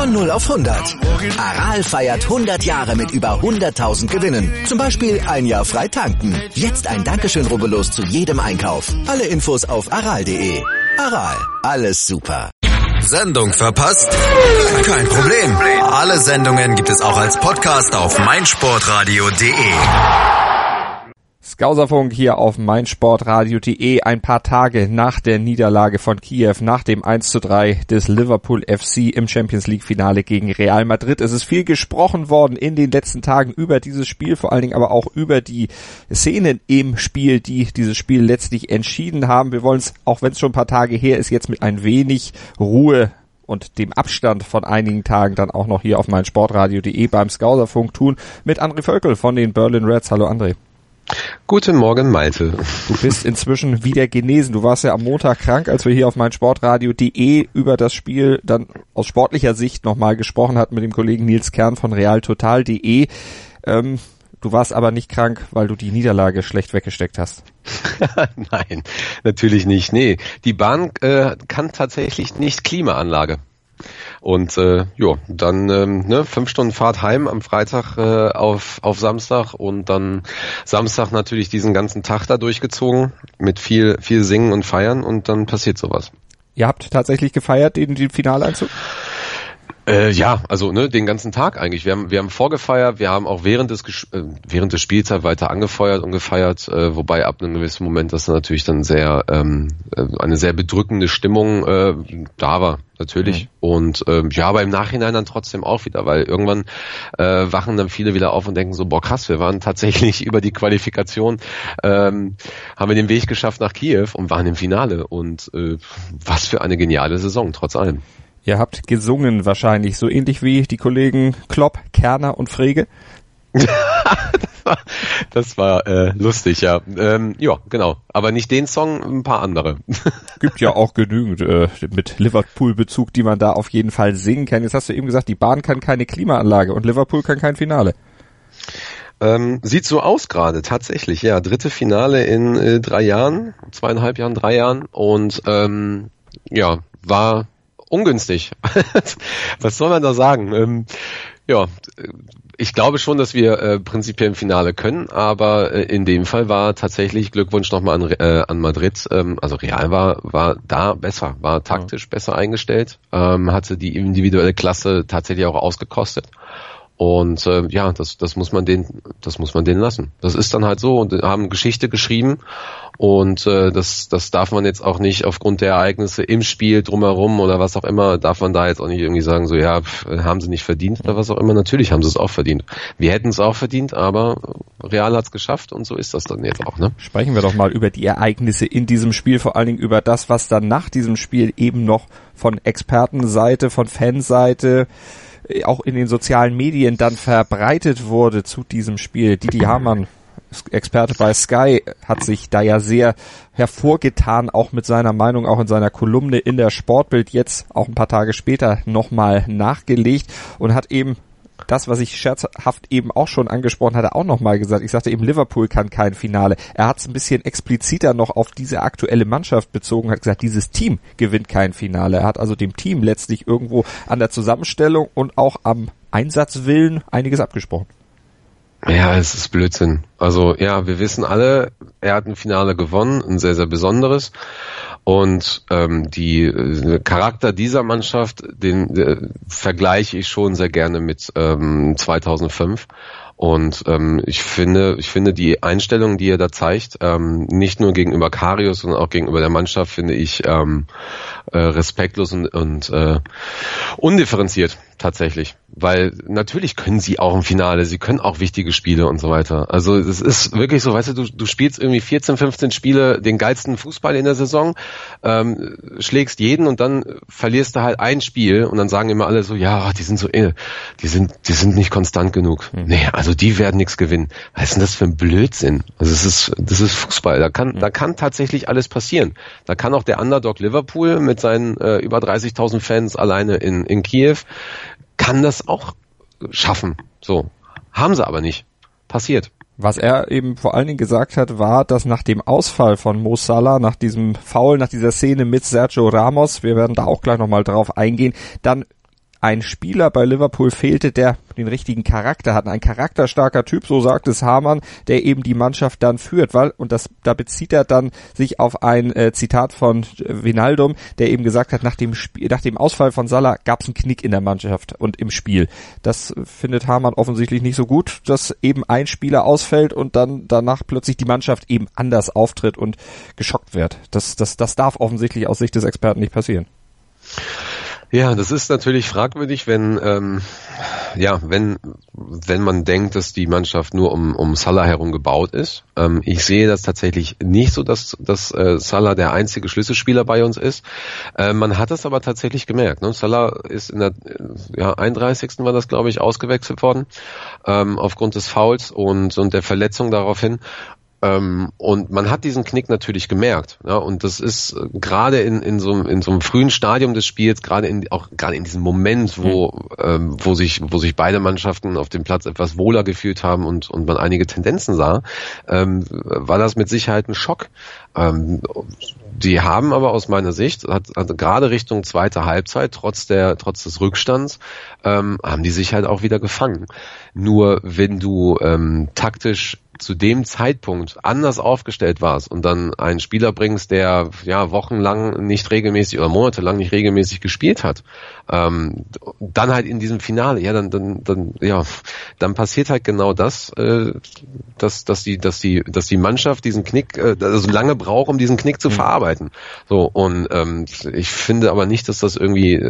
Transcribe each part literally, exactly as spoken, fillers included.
Von null auf hundert. Aral feiert hundert Jahre mit über hunderttausend Gewinnen. Zum Beispiel ein Jahr frei tanken. Jetzt ein Dankeschön, rubbellos zu jedem Einkauf. Alle Infos auf aral punkt de. Aral, alles super. Sendung verpasst? Kein Problem. Alle Sendungen gibt es auch als Podcast auf meinsportradio punkt de. Skauserfunk hier auf meinsportradio punkt de, ein paar Tage nach der Niederlage von Kiew, nach dem eins zu drei des Liverpool F C im Champions League Finale gegen Real Madrid. Es ist viel gesprochen worden in den letzten Tagen über dieses Spiel, vor allen Dingen aber auch über die Szenen im Spiel, die dieses Spiel letztlich entschieden haben. Wir wollen es, auch wenn es schon ein paar Tage her ist, jetzt mit ein wenig Ruhe und dem Abstand von einigen Tagen dann auch noch hier auf meinsportradio punkt de beim Skauserfunk tun mit André Völkel von den Berlin Reds. Hallo André. Guten Morgen, Malte. Du bist inzwischen wieder genesen. Du warst ja am Montag krank, als wir hier auf meinsportradio punkt de über das Spiel dann aus sportlicher Sicht nochmal gesprochen hatten mit dem Kollegen Nils Kern von realtotal punkt de. Ähm, du warst aber nicht krank, weil du die Niederlage schlecht weggesteckt hast. Nein, natürlich nicht. Nee, die Bahn äh, kann tatsächlich nicht Klimaanlage. Und äh, ja, dann ähm, ne, fünf Stunden Fahrt heim am Freitag äh, auf auf Samstag und dann Samstag natürlich diesen ganzen Tag da durchgezogen mit viel viel Singen und Feiern und dann passiert sowas. Ihr habt tatsächlich gefeiert den, den Finaleinzug? Äh, ja, also ne, den ganzen Tag eigentlich. Wir haben wir haben vorgefeiert, wir haben auch während des äh, während des Spielzeit weiter angefeuert und gefeiert, äh, wobei ab einem gewissen Moment das natürlich dann sehr ähm, eine sehr bedrückende Stimmung äh, da war, natürlich. Mhm. Und ähm, ja, aber im Nachhinein dann trotzdem auch wieder, weil irgendwann äh, wachen dann viele wieder auf und denken so, boah krass, wir waren tatsächlich über die Qualifikation, ähm, haben wir den Weg geschafft nach Kiew und waren im Finale und äh, was für eine geniale Saison, trotz allem. Ihr habt gesungen wahrscheinlich, so ähnlich wie die Kollegen Klopp, Kerner und Frege. das war, das war äh, lustig, ja. Ähm, ja, genau. Aber nicht den Song, ein paar andere. Gibt ja auch genügend äh, mit Liverpool-Bezug, die man da auf jeden Fall singen kann. Jetzt hast du eben gesagt, die Bahn kann keine Klimaanlage und Liverpool kann kein Finale. Ähm, sieht so aus gerade, tatsächlich, ja. Dritte Finale in äh, drei Jahren, zweieinhalb Jahren, drei Jahren und ähm, ja, war ungünstig. Was soll man da sagen? Ähm, ja, ich glaube schon, dass wir äh, prinzipiell im Finale können, aber äh, in dem Fall war tatsächlich Glückwunsch nochmal an, äh, an Madrid. Ähm, also Real war war da besser, war taktisch ja. besser eingestellt, ähm, hatte die individuelle Klasse tatsächlich auch ausgekostet. Und äh, ja, das das muss man denen das muss man denen lassen. Das ist dann halt so und haben Geschichte geschrieben und äh, das das darf man jetzt auch nicht aufgrund der Ereignisse im Spiel drumherum oder was auch immer, darf man da jetzt auch nicht irgendwie sagen, so ja, pff, haben sie nicht verdient oder was auch immer. Natürlich haben sie es auch verdient. Wir hätten es auch verdient, aber Real hat es geschafft und so ist das dann jetzt auch, ne? Sprechen wir doch mal über die Ereignisse in diesem Spiel, vor allen Dingen über das, was dann nach diesem Spiel eben noch von Expertenseite, von Fanseite, auch in den sozialen Medien dann verbreitet wurde zu diesem Spiel. Didi Hamann, Experte bei Sky, hat sich da ja sehr hervorgetan, auch mit seiner Meinung, auch in seiner Kolumne in der Sportbild, jetzt auch ein paar Tage später nochmal nachgelegt und hat eben das, was ich scherzhaft eben auch schon angesprochen hatte, auch nochmal gesagt. Ich sagte eben, Liverpool kann kein Finale. Er hat es ein bisschen expliziter noch auf diese aktuelle Mannschaft bezogen, hat gesagt, dieses Team gewinnt kein Finale. Er hat also dem Team letztlich irgendwo an der Zusammenstellung und auch am Einsatzwillen einiges abgesprochen. Ja, es ist Blödsinn. Also ja, wir wissen alle, er hat ein Finale gewonnen, ein sehr, sehr besonderes. Und ähm, die äh, Charakter dieser Mannschaft, den äh, vergleiche ich schon sehr gerne mit ähm, zweitausendfünf. Und ähm, ich finde, ich finde die Einstellung, die er da zeigt, ähm, nicht nur gegenüber Karius, sondern auch gegenüber der Mannschaft, finde ich ähm, äh, respektlos und, und äh, undifferenziert tatsächlich. Weil natürlich können sie auch im Finale, sie können auch wichtige Spiele und so weiter. Also es ist wirklich so, weißt du, du, du spielst irgendwie vierzehn, fünfzehn Spiele, den geilsten Fußball in der Saison, ähm, schlägst jeden und dann verlierst du halt ein Spiel und dann sagen immer alle so, ja, die sind so, die sind, die sind nicht konstant genug. Mhm. Nee, also die werden nichts gewinnen. Was ist denn das für ein Blödsinn? Also es ist, das ist Fußball. Da kann, mhm. da kann tatsächlich alles passieren. Da kann auch der Underdog Liverpool mit seinen äh, über dreißigtausend Fans alleine in, in Kiew, kann das auch schaffen. So. Haben sie aber nicht. Passiert. Was er eben vor allen Dingen gesagt hat, war, dass nach dem Ausfall von Mo Salah, nach diesem Foul, nach dieser Szene mit Sergio Ramos, wir werden da auch gleich nochmal drauf eingehen, dann ein Spieler bei Liverpool fehlte, der den richtigen Charakter hat. Ein charakterstarker Typ, so sagt es Hamann, der eben die Mannschaft dann führt, weil, und das, da bezieht er dann sich auf ein äh, Zitat von Wijnaldum, der eben gesagt hat, nach dem Spiel, nach dem Ausfall von Salah gab es einen Knick in der Mannschaft und im Spiel. Das findet Hamann offensichtlich nicht so gut, dass eben ein Spieler ausfällt und dann danach plötzlich die Mannschaft eben anders auftritt und geschockt wird. Das, das, das darf offensichtlich aus Sicht des Experten nicht passieren. Ja, das ist natürlich fragwürdig, wenn ähm, ja, wenn wenn man denkt, dass die Mannschaft nur um um Salah herum gebaut ist. Ähm, ich sehe das tatsächlich nicht so, dass dass äh, Salah der einzige Schlüsselspieler bei uns ist. Äh, man hat es aber tatsächlich gemerkt. Ne? Salah ist in der ja, einunddreißigsten war das, glaube ich, ausgewechselt worden ähm, aufgrund des Fouls und und der Verletzung daraufhin. Ähm, und man hat diesen Knick natürlich gemerkt, ja, und das ist äh, gerade in in so in so einem frühen Stadium des Spiels, gerade in auch gerade in diesem Moment, wo mhm. ähm, wo sich wo sich beide Mannschaften auf dem Platz etwas wohler gefühlt haben und und man einige Tendenzen sah, ähm, war das mit Sicherheit ein Schock. Ähm, die haben aber aus meiner Sicht, hat, also gerade Richtung zweite Halbzeit, trotz der trotz des Rückstands, ähm, haben die sich halt auch wieder gefangen. Nur wenn du ähm, taktisch zu dem Zeitpunkt anders aufgestellt warst und dann einen Spieler bringst, der ja wochenlang nicht regelmäßig oder monatelang nicht regelmäßig gespielt hat, ähm, dann halt in diesem Finale, ja, dann dann dann ja, dann passiert halt genau das, äh, dass dass die dass die dass die Mannschaft diesen Knick, äh, also lange braucht, um diesen Knick zu mhm. verarbeiten. So, und ähm, ich finde aber nicht, dass das irgendwie äh,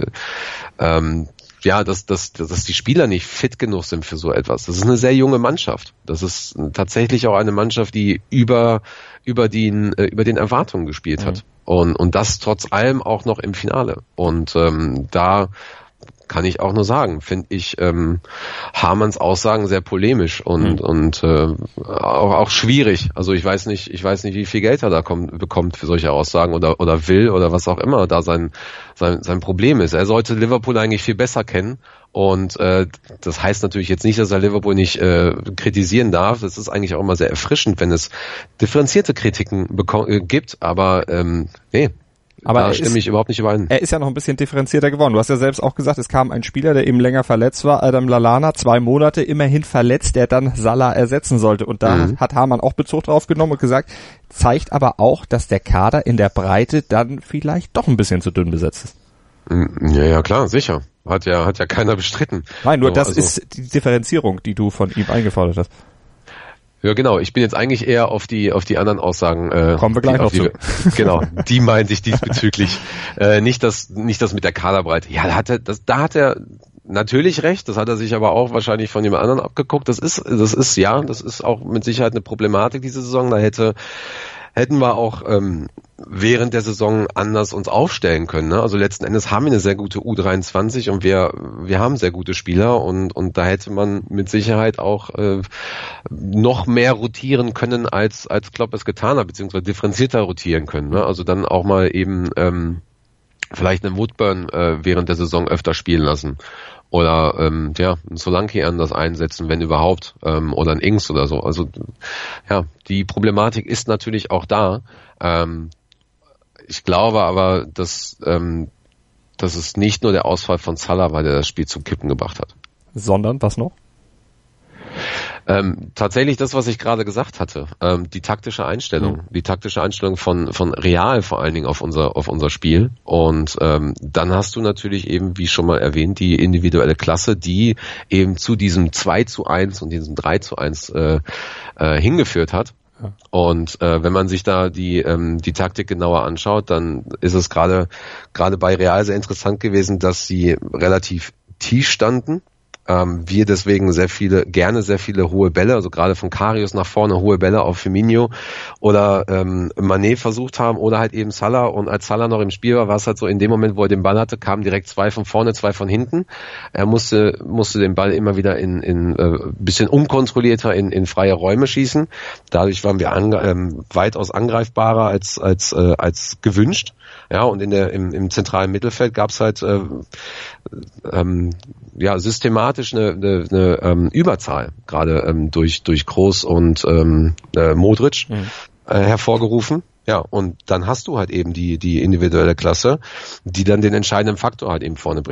ähm, ja, dass, dass, dass die Spieler nicht fit genug sind für so etwas. Das ist eine sehr junge Mannschaft. Das ist tatsächlich auch eine Mannschaft, die über, über den, über den Erwartungen gespielt hat. Mhm. Und, und das trotz allem auch noch im Finale. Und, ähm, da kann ich auch nur sagen, finde ich ähm, Hamanns Aussagen sehr polemisch und mhm. und äh, auch, auch schwierig. Also ich weiß nicht, ich weiß nicht, wie viel Geld er da kommt, bekommt für solche Aussagen oder oder will oder was auch immer da sein sein sein Problem ist. Er sollte Liverpool eigentlich viel besser kennen. Und äh, das heißt natürlich jetzt nicht, dass er Liverpool nicht äh, kritisieren darf. Das ist eigentlich auch immer sehr erfrischend, wenn es differenzierte Kritiken beko- äh, gibt. Aber ähm, nee. Aber da stimme ist, ich überhaupt nicht überein. Er ist ja noch ein bisschen differenzierter geworden. Du hast ja selbst auch gesagt, es kam ein Spieler, der eben länger verletzt war, Adam Lallana, zwei Monate immerhin verletzt, der dann Salah ersetzen sollte. Und da mhm. hat Hamann auch Bezug drauf genommen und gesagt, zeigt aber auch, dass der Kader in der Breite dann vielleicht doch ein bisschen zu dünn besetzt ist. Ja, ja, klar, sicher. Hat ja, hat ja keiner bestritten. Nein, nur so, das also ist die Differenzierung, die du von ihm eingefordert hast. Ja, genau. Ich bin jetzt eigentlich eher auf die auf die anderen Aussagen. Äh, Kommen wir gleich die, noch die, zu. Genau, die meinte ich diesbezüglich. äh, nicht das nicht das mit der Kaderbreite. Ja, da hat er, das, da hat er natürlich recht. Das hat er sich aber auch wahrscheinlich von jemand anderen abgeguckt. Das ist das ist ja, das ist auch mit Sicherheit eine Problematik diese Saison. Da hätte hätten wir auch ähm, während der Saison anders uns aufstellen können. Ne? Also letzten Endes haben wir eine sehr gute U dreiundzwanzig und wir wir haben sehr gute Spieler und und da hätte man mit Sicherheit auch äh, noch mehr rotieren können, als als Klopp es getan hat, beziehungsweise differenzierter rotieren können. Ne? Also dann auch mal eben ähm, vielleicht einen Woodburn äh, während der Saison öfter spielen lassen. Oder ähm, ja, ein Solanke anders einsetzen, wenn überhaupt, ähm, oder ein Ings oder so. Also ja, die Problematik ist natürlich auch da. Ähm, ich glaube aber, dass, ähm, dass es nicht nur der Ausfall von Salah war, der das Spiel zum Kippen gebracht hat. Sondern was noch? Ähm, tatsächlich das, was ich gerade gesagt hatte, ähm, die taktische Einstellung, mhm. die taktische Einstellung von von Real vor allen Dingen auf unser auf unser Spiel und ähm, dann hast du natürlich eben, wie schon mal erwähnt, die individuelle Klasse, die eben zu diesem zwei zu eins und diesem drei zu eins äh, äh, hingeführt hat. Ja. Und äh, wenn man sich da die ähm, die Taktik genauer anschaut, dann ist es gerade gerade bei Real sehr interessant gewesen, dass sie relativ tief standen. Ähm, wir deswegen sehr viele, gerne sehr viele hohe Bälle, also gerade von Karius nach vorne hohe Bälle auf Firmino oder ähm, Mané versucht haben oder halt eben Salah, und als Salah noch im Spiel war, war es halt so, in dem Moment, wo er den Ball hatte, kamen direkt zwei von vorne, zwei von hinten. Er musste musste den Ball immer wieder in in äh, bisschen unkontrollierter in in freie Räume schießen. Dadurch waren wir ange- ähm, weitaus angreifbarer als als äh, als gewünscht. Ja, und in der im, im zentralen Mittelfeld gab's halt äh, ähm, ja systematisch eine, eine, eine ähm, Überzahl, gerade ähm, durch durch Kroos und ähm, äh, Modric mhm. äh, hervorgerufen. Ja, und dann hast du halt eben die die individuelle Klasse, die dann den entscheidenden Faktor halt eben vorne bringt.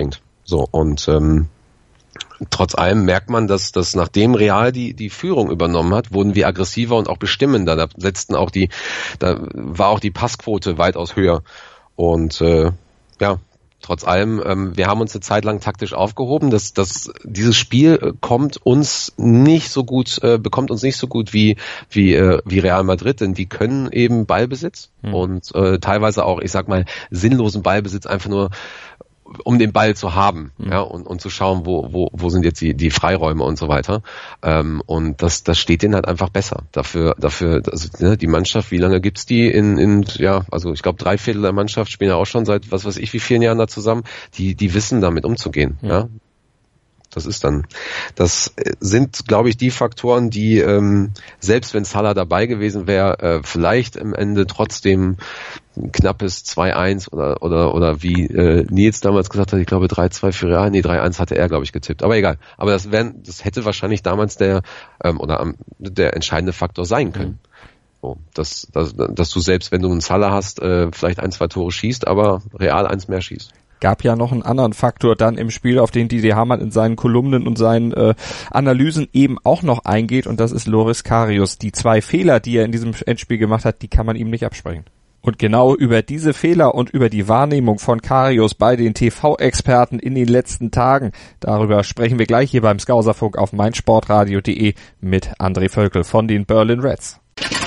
So, und ähm, trotz allem merkt man, dass, dass nachdem Real die, die Führung übernommen hat, wurden wir aggressiver und auch bestimmender. Da setzten auch die, da war auch die Passquote weitaus höher. Und äh, ja, trotz allem, ähm, wir haben uns eine Zeit lang taktisch aufgehoben. Das, das, dieses Spiel äh, kommt uns nicht so gut, äh, bekommt uns nicht so gut wie wie äh, wie Real Madrid, denn die können eben Ballbesitz mhm. und äh, teilweise auch, ich sag mal, sinnlosen Ballbesitz einfach nur um den Ball zu haben, mhm. ja, und, und zu schauen, wo, wo, wo sind jetzt die, die Freiräume und so weiter. Ähm, und das, das steht denen halt einfach besser. Dafür, dafür, also, ne, die Mannschaft, wie lange gibt's die in, in, ja, also ich glaube, drei Viertel der Mannschaft spielen ja auch schon seit, was weiß ich, wie vielen Jahren da zusammen. Die, die wissen damit umzugehen, mhm. ja. Das ist dann, das sind, glaube ich, die Faktoren, die, ähm, selbst wenn Salah dabei gewesen wäre, äh, vielleicht im Ende trotzdem ein knappes zwei eins oder, oder, oder wie äh, Nils damals gesagt hat, ich glaube drei zwei für Real, nee, drei eins hatte er, glaube ich, getippt. Aber egal. Aber das wären, das hätte wahrscheinlich damals der, ähm, oder ähm, der entscheidende Faktor sein können. Mhm. So, dass, dass, dass du selbst, wenn du einen Salah hast, äh, vielleicht ein, zwei Tore schießt, aber Real eins mehr schießt. Gab ja noch einen anderen Faktor dann im Spiel, auf den Didi Hamann in seinen Kolumnen und seinen äh, Analysen eben auch noch eingeht, und das ist Loris Karius. Die zwei Fehler, die er in diesem Endspiel gemacht hat, die kann man ihm nicht absprechen. Und genau über diese Fehler und über die Wahrnehmung von Karius bei den T V-Experten in den letzten Tagen, darüber sprechen wir gleich hier beim Skauserfunk auf meinsportradio punkt de mit André Völkel von den Berlin Reds.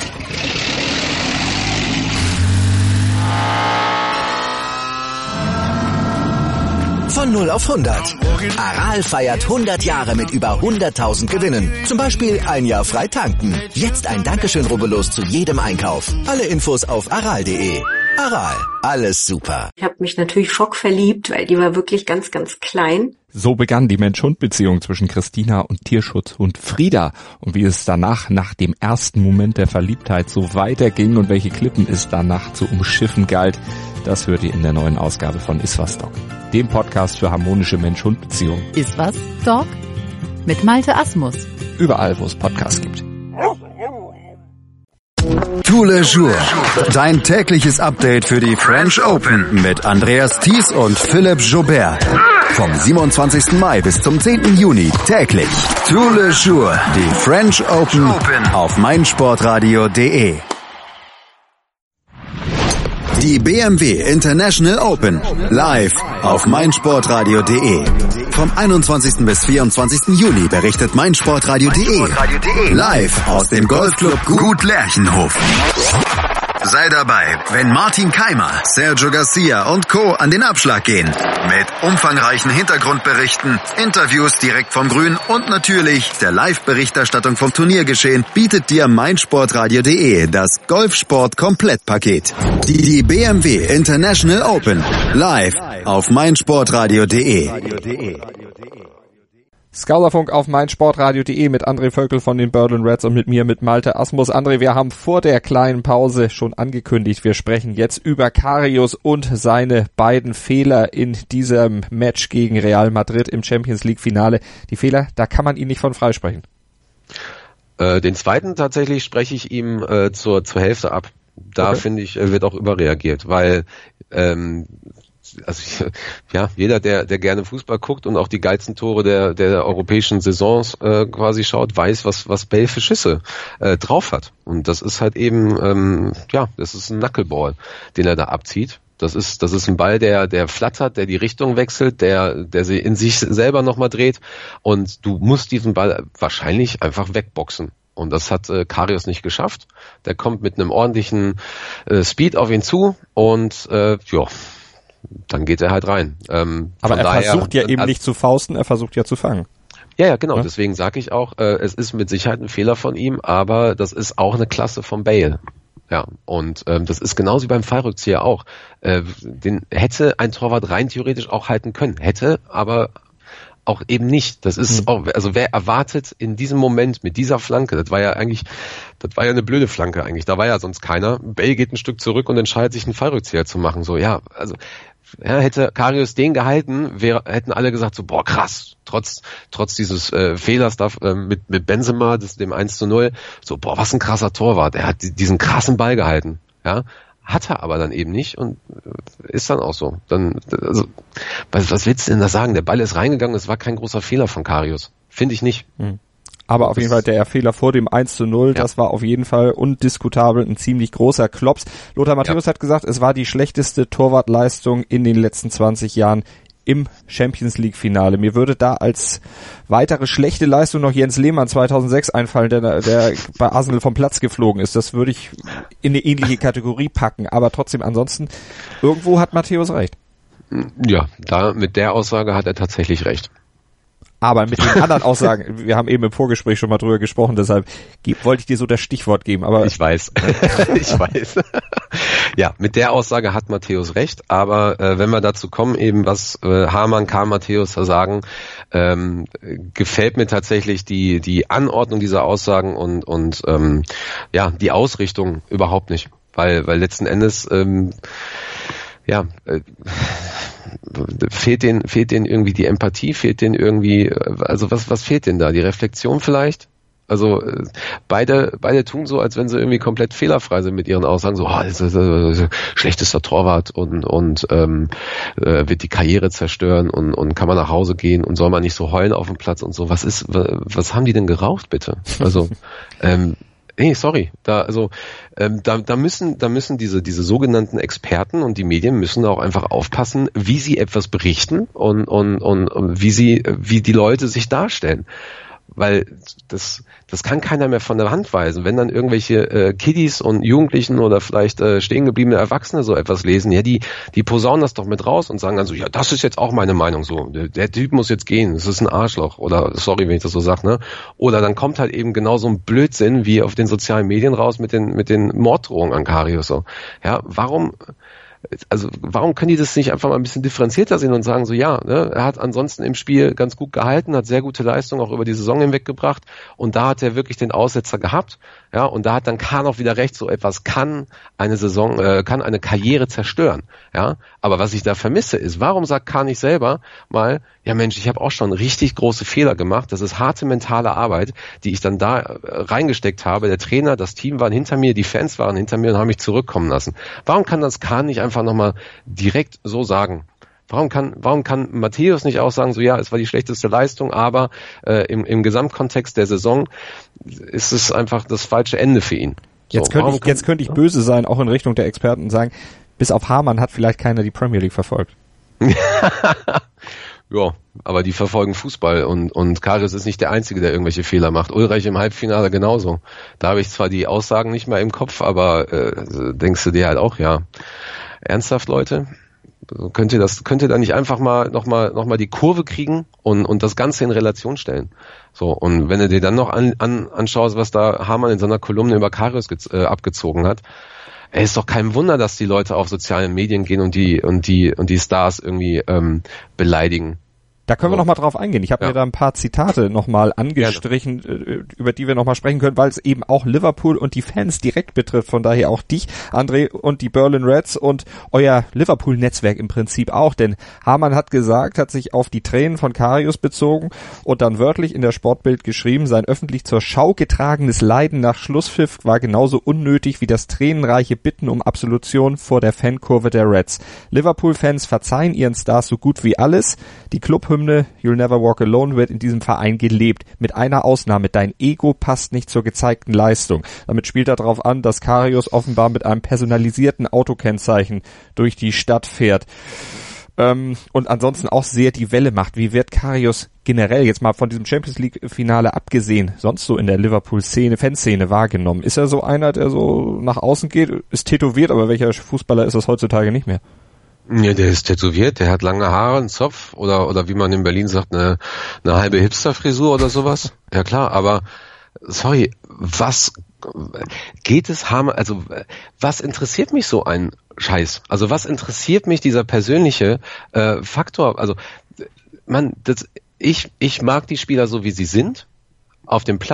Von null auf hundert. Aral feiert hundert Jahre mit über hunderttausend Gewinnen. Zum Beispiel ein Jahr frei tanken. Jetzt ein Dankeschön, rubbellos zu jedem Einkauf. Alle Infos auf aral punkt de. Aral, alles super. Ich habe mich natürlich schockverliebt, weil die war wirklich ganz, ganz klein. So begann die Mensch-Hund-Beziehung zwischen Christina und Tierschutzhund Frieda. Und wie es danach, nach dem ersten Moment der Verliebtheit, so weiterging und welche Klippen es danach zu umschiffen galt, das hört ihr in der neuen Ausgabe von Iswas Dog, dem Podcast für harmonische Mensch-Hund-Beziehungen. Iswas Dog mit Malte Asmus. Überall, wo es Podcasts gibt. Tous les jours, dein tägliches Update für die French Open mit Andreas Thies und Philipp Joubert. Vom siebenundzwanzigsten Mai bis zum zehnten Juni täglich. Tous les jours, die French Open auf meinsportradio punkt de. Die B M W International Open live auf meinsportradio punkt de. Vom einundzwanzigsten bis vierundzwanzigsten Juni berichtet meinsportradio punkt de live aus dem Golfclub Gut Lerchenhof. Sei dabei, wenn Martin Keimer, Sergio Garcia und Co. an den Abschlag gehen. Mit umfangreichen Hintergrundberichten, Interviews direkt vom Grün und natürlich der Live-Berichterstattung vom Turniergeschehen bietet dir meinsportradio punkt de das Golfsport-Komplettpaket. Die, die B M W International Open live auf meinsportradio punkt de. Skauserfunk auf meinsportradio punkt de mit André Völkel von den Berlin Reds und mit mir, mit Malte Asmus. André, wir haben vor der kleinen Pause schon angekündigt, wir sprechen jetzt über Karius und seine beiden Fehler in diesem Match gegen Real Madrid im Champions League Finale. Die Fehler, da kann man ihn nicht von freisprechen. Äh, den zweiten tatsächlich spreche ich ihm äh, zur, zur Hälfte ab. Da okay. finde ich, wird auch überreagiert, weil ähm, also ich, ja, jeder, der der gerne Fußball guckt und auch die geilsten Tore der der europäischen Saisons äh, quasi schaut, weiß, was was Bale für Schüsse äh, drauf hat. Und das ist halt eben, ähm, ja, das ist ein Knuckleball, den er da abzieht. Das ist das ist ein Ball, der der flattert, der die Richtung wechselt, der der sie in sich selber nochmal dreht. Und du musst diesen Ball wahrscheinlich einfach wegboxen. Und das hat äh, Karius nicht geschafft. Der kommt mit einem ordentlichen äh, Speed auf ihn zu und äh, ja. Dann geht er halt rein. Ähm, Aber er daher, versucht ja eben also, nicht zu fausten, er versucht ja zu fangen. Ja, ja, genau. Ja? Deswegen sage ich auch, äh, es ist mit Sicherheit ein Fehler von ihm, aber das ist auch eine Klasse von Bale. Ja, und ähm, das ist genauso wie beim Fallrückzieher auch. Äh, den hätte ein Torwart rein theoretisch auch halten können. Hätte, aber auch eben nicht. Das ist mhm. auch, also wer erwartet in diesem Moment mit dieser Flanke, das war ja eigentlich, das war ja eine blöde Flanke eigentlich, da war ja sonst keiner. Bale geht ein Stück zurück und entscheidet sich einen Fallrückzieher zu machen. So, ja, also ja, hätte Karius den gehalten, wäre, hätten alle gesagt so, boah, krass, trotz trotz dieses äh, Fehlers da äh, mit mit Benzema, das dem eins zu null, so, boah, was ein krasser Torwart, er hat diesen krassen Ball gehalten, ja. hat er aber dann eben nicht und ist dann auch so. Dann, also, was, was willst du denn da sagen? Der Ball ist reingegangen, es war kein großer Fehler von Karius. Finde ich nicht. Hm. Aber auf das jeden Fall der Fehler vor dem eins zu null, ja. Das war auf jeden Fall undiskutabel ein ziemlich großer Klops. Lothar Matthäus ja. hat gesagt, es war die schlechteste Torwartleistung in den letzten zwanzig Jahren im Champions League Finale. Mir würde da als weitere schlechte Leistung noch Jens Lehmann zweitausendsechs einfallen, der, der bei Arsenal vom Platz geflogen ist. Das würde ich in eine ähnliche Kategorie packen. Aber trotzdem, ansonsten, irgendwo hat Matthäus recht. Ja, da mit der Aussage hat er tatsächlich recht. Aber mit den anderen Aussagen, wir haben eben im Vorgespräch schon mal drüber gesprochen, deshalb wollte ich dir so das Stichwort geben. Aber ich weiß, ich weiß. Ja, mit der Aussage hat Matthäus recht, aber äh, wenn wir dazu kommen, eben was äh, Hamann, Karl Matthäus sagen, ähm, gefällt mir tatsächlich die die Anordnung dieser Aussagen und und ähm, ja die Ausrichtung überhaupt nicht, weil weil letzten Endes ähm, ja äh, fehlt denen, fehlt denen irgendwie die Empathie, fehlt denen irgendwie, also was, was fehlt denen da? Die Reflexion vielleicht? Also beide, beide tun so, als wenn sie irgendwie komplett fehlerfrei sind mit ihren Aussagen, so, oh, das ist äh, schlechtester Torwart und und ähm, äh, wird die Karriere zerstören und und kann man nach Hause gehen und soll man nicht so heulen auf dem Platz und so. Was ist, was haben die denn geraucht, bitte? Also ähm, Nee, sorry, da also ähm, da, da müssen da müssen diese diese sogenannten Experten und die Medien müssen auch einfach aufpassen, wie sie etwas berichten und und und, und wie sie wie die Leute sich darstellen, weil das das kann keiner mehr von der Hand weisen. Wenn dann irgendwelche äh, Kiddies und Jugendlichen oder vielleicht äh, stehen gebliebene Erwachsene so etwas lesen, ja, die die posaunen das doch mit raus und sagen dann so, ja, das ist jetzt auch meine Meinung so. Der, der Typ muss jetzt gehen, das ist ein Arschloch oder sorry, wenn ich das so sage, ne? Oder dann kommt halt eben genau so ein Blödsinn wie auf den sozialen Medien raus mit den mit den Morddrohungen an Karius so. Ja, warum Also warum können die das nicht einfach mal ein bisschen differenzierter sehen und sagen so, ja, ne, er hat ansonsten im Spiel ganz gut gehalten, hat sehr gute Leistung auch über die Saison hinweg gebracht und da hat er wirklich den Aussetzer gehabt, ja, und da hat dann Kahn auch wieder recht, so etwas kann eine Saison, äh, kann eine Karriere zerstören, ja, aber was ich da vermisse ist, warum sagt Kahn nicht selber mal, ja Mensch, ich habe auch schon richtig große Fehler gemacht, das ist harte mentale Arbeit, die ich dann da äh, reingesteckt habe, der Trainer, das Team waren hinter mir, die Fans waren hinter mir und haben mich zurückkommen lassen. Warum kann das Kahn nicht einfach nochmal direkt so sagen? Warum kann, warum kann Matthäus nicht auch sagen, so ja, es war die schlechteste Leistung, aber äh, im, im Gesamtkontext der Saison ist es einfach das falsche Ende für ihn. So, jetzt könnte ich, jetzt könnte ich böse sein, auch in Richtung der Experten und sagen, bis auf Hamann hat vielleicht keiner die Premier League verfolgt. Ja, aber die verfolgen Fußball und und Karius ist nicht der Einzige, der irgendwelche Fehler macht. Ulreich im Halbfinale genauso. Da habe ich zwar die Aussagen nicht mehr im Kopf, aber äh, denkst du dir halt auch, ja, ernsthaft, Leute? Könnt ihr das, könnt ihr da nicht einfach mal noch mal noch mal die Kurve kriegen und und das Ganze in Relation stellen? So, und wenn du dir dann noch an, an anschaust, was da Hamann in seiner Kolumne über Karius gez, äh, abgezogen hat, es ist doch kein Wunder, dass die Leute auf sozialen Medien gehen und die und die und die Stars irgendwie ähm, beleidigen. Da können wir noch mal drauf eingehen. Ich habe ja. mir da ein paar Zitate noch mal angestrichen, Gerne. über die wir noch mal sprechen können, weil es eben auch Liverpool und die Fans direkt betrifft. Von daher auch dich, André, und die Berlin Reds und euer Liverpool-Netzwerk im Prinzip auch. Denn Hamann hat gesagt, hat sich auf die Tränen von Karius bezogen und dann wörtlich in der Sportbild geschrieben, sein öffentlich zur Schau getragenes Leiden nach Schlusspfiff war genauso unnötig wie das tränenreiche Bitten um Absolution vor der Fankurve der Reds. Liverpool-Fans verzeihen ihren Stars so gut wie alles. Die Clubhymne You'll Never Walk Alone wird in diesem Verein gelebt. Mit einer Ausnahme, dein Ego passt nicht zur gezeigten Leistung. Damit spielt er darauf an, dass Karius offenbar mit einem personalisierten Autokennzeichen durch die Stadt fährt. Ähm, und ansonsten auch sehr die Welle macht. Wie wird Karius generell, jetzt mal von diesem Champions League Finale abgesehen, sonst so in der Liverpool-Szene, Fanszene wahrgenommen? Ist er so einer, der so nach außen geht, ist tätowiert, aber welcher Fußballer ist das heutzutage nicht mehr? Ja, der ist tätowiert, der hat lange Haare, einen Zopf oder oder wie man in Berlin sagt, eine, eine halbe Hipster-Frisur oder sowas. Ja klar, aber sorry, was geht es Hamann, also was interessiert mich so ein Scheiß? Also was interessiert mich dieser persönliche äh, Faktor? Also man, das, ich ich mag die Spieler so wie sie sind auf dem Platz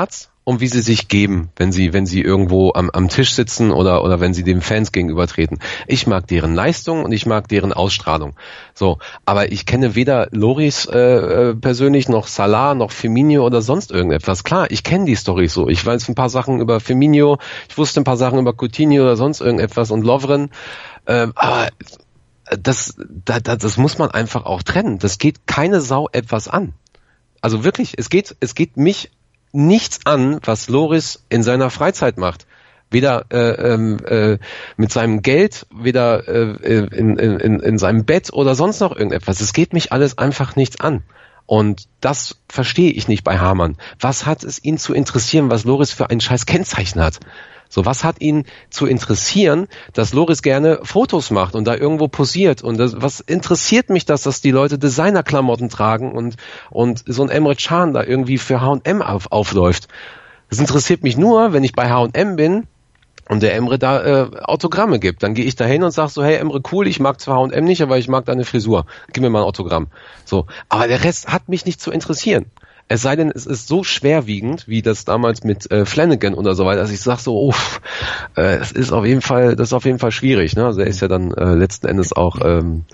und wie sie sich geben, wenn sie, wenn sie irgendwo am, am Tisch sitzen oder, oder wenn sie den Fans gegenübertreten. Ich mag deren Leistung und ich mag deren Ausstrahlung. So. Aber ich kenne weder Loris, äh, persönlich noch Salah, noch Firmino oder sonst irgendetwas. Klar, ich kenne die Storys so. Ich weiß ein paar Sachen über Firmino, ich wusste ein paar Sachen über Coutinho oder sonst irgendetwas und Lovren, ähm, aber das, das, das muss man einfach auch trennen. Das geht keine Sau etwas an. Also wirklich, es geht, es geht mich nichts an, was Loris in seiner Freizeit macht. Weder äh, äh, mit seinem Geld, weder äh, in, in, in seinem Bett oder sonst noch irgendetwas. Es geht mich alles einfach nichts an. Und das verstehe ich nicht bei Hamann. Was hat es ihn zu interessieren, was Loris für ein scheiß Kennzeichen hat? So, was hat ihn zu interessieren, dass Loris gerne Fotos macht und da irgendwo posiert? Und das, was interessiert mich das, dass die Leute Designerklamotten tragen und und so ein Emre Can da irgendwie für H und M auf, aufläuft? Das interessiert mich nur, wenn ich bei H und M bin und der Emre da äh, Autogramme gibt. Dann gehe ich da hin und sag so, hey Emre, cool, ich mag zwar H und M nicht, aber ich mag deine Frisur. Gib mir mal ein Autogramm. So, aber der Rest hat mich nicht zu interessieren. Es sei denn, es ist so schwerwiegend, wie das damals mit äh, Flanagan oder so weiter, dass ich sag so, uff, äh, es ist auf jeden Fall, das ist auf jeden Fall schwierig. Ne? Also er ist ja dann äh, letzten Endes auch, ähm,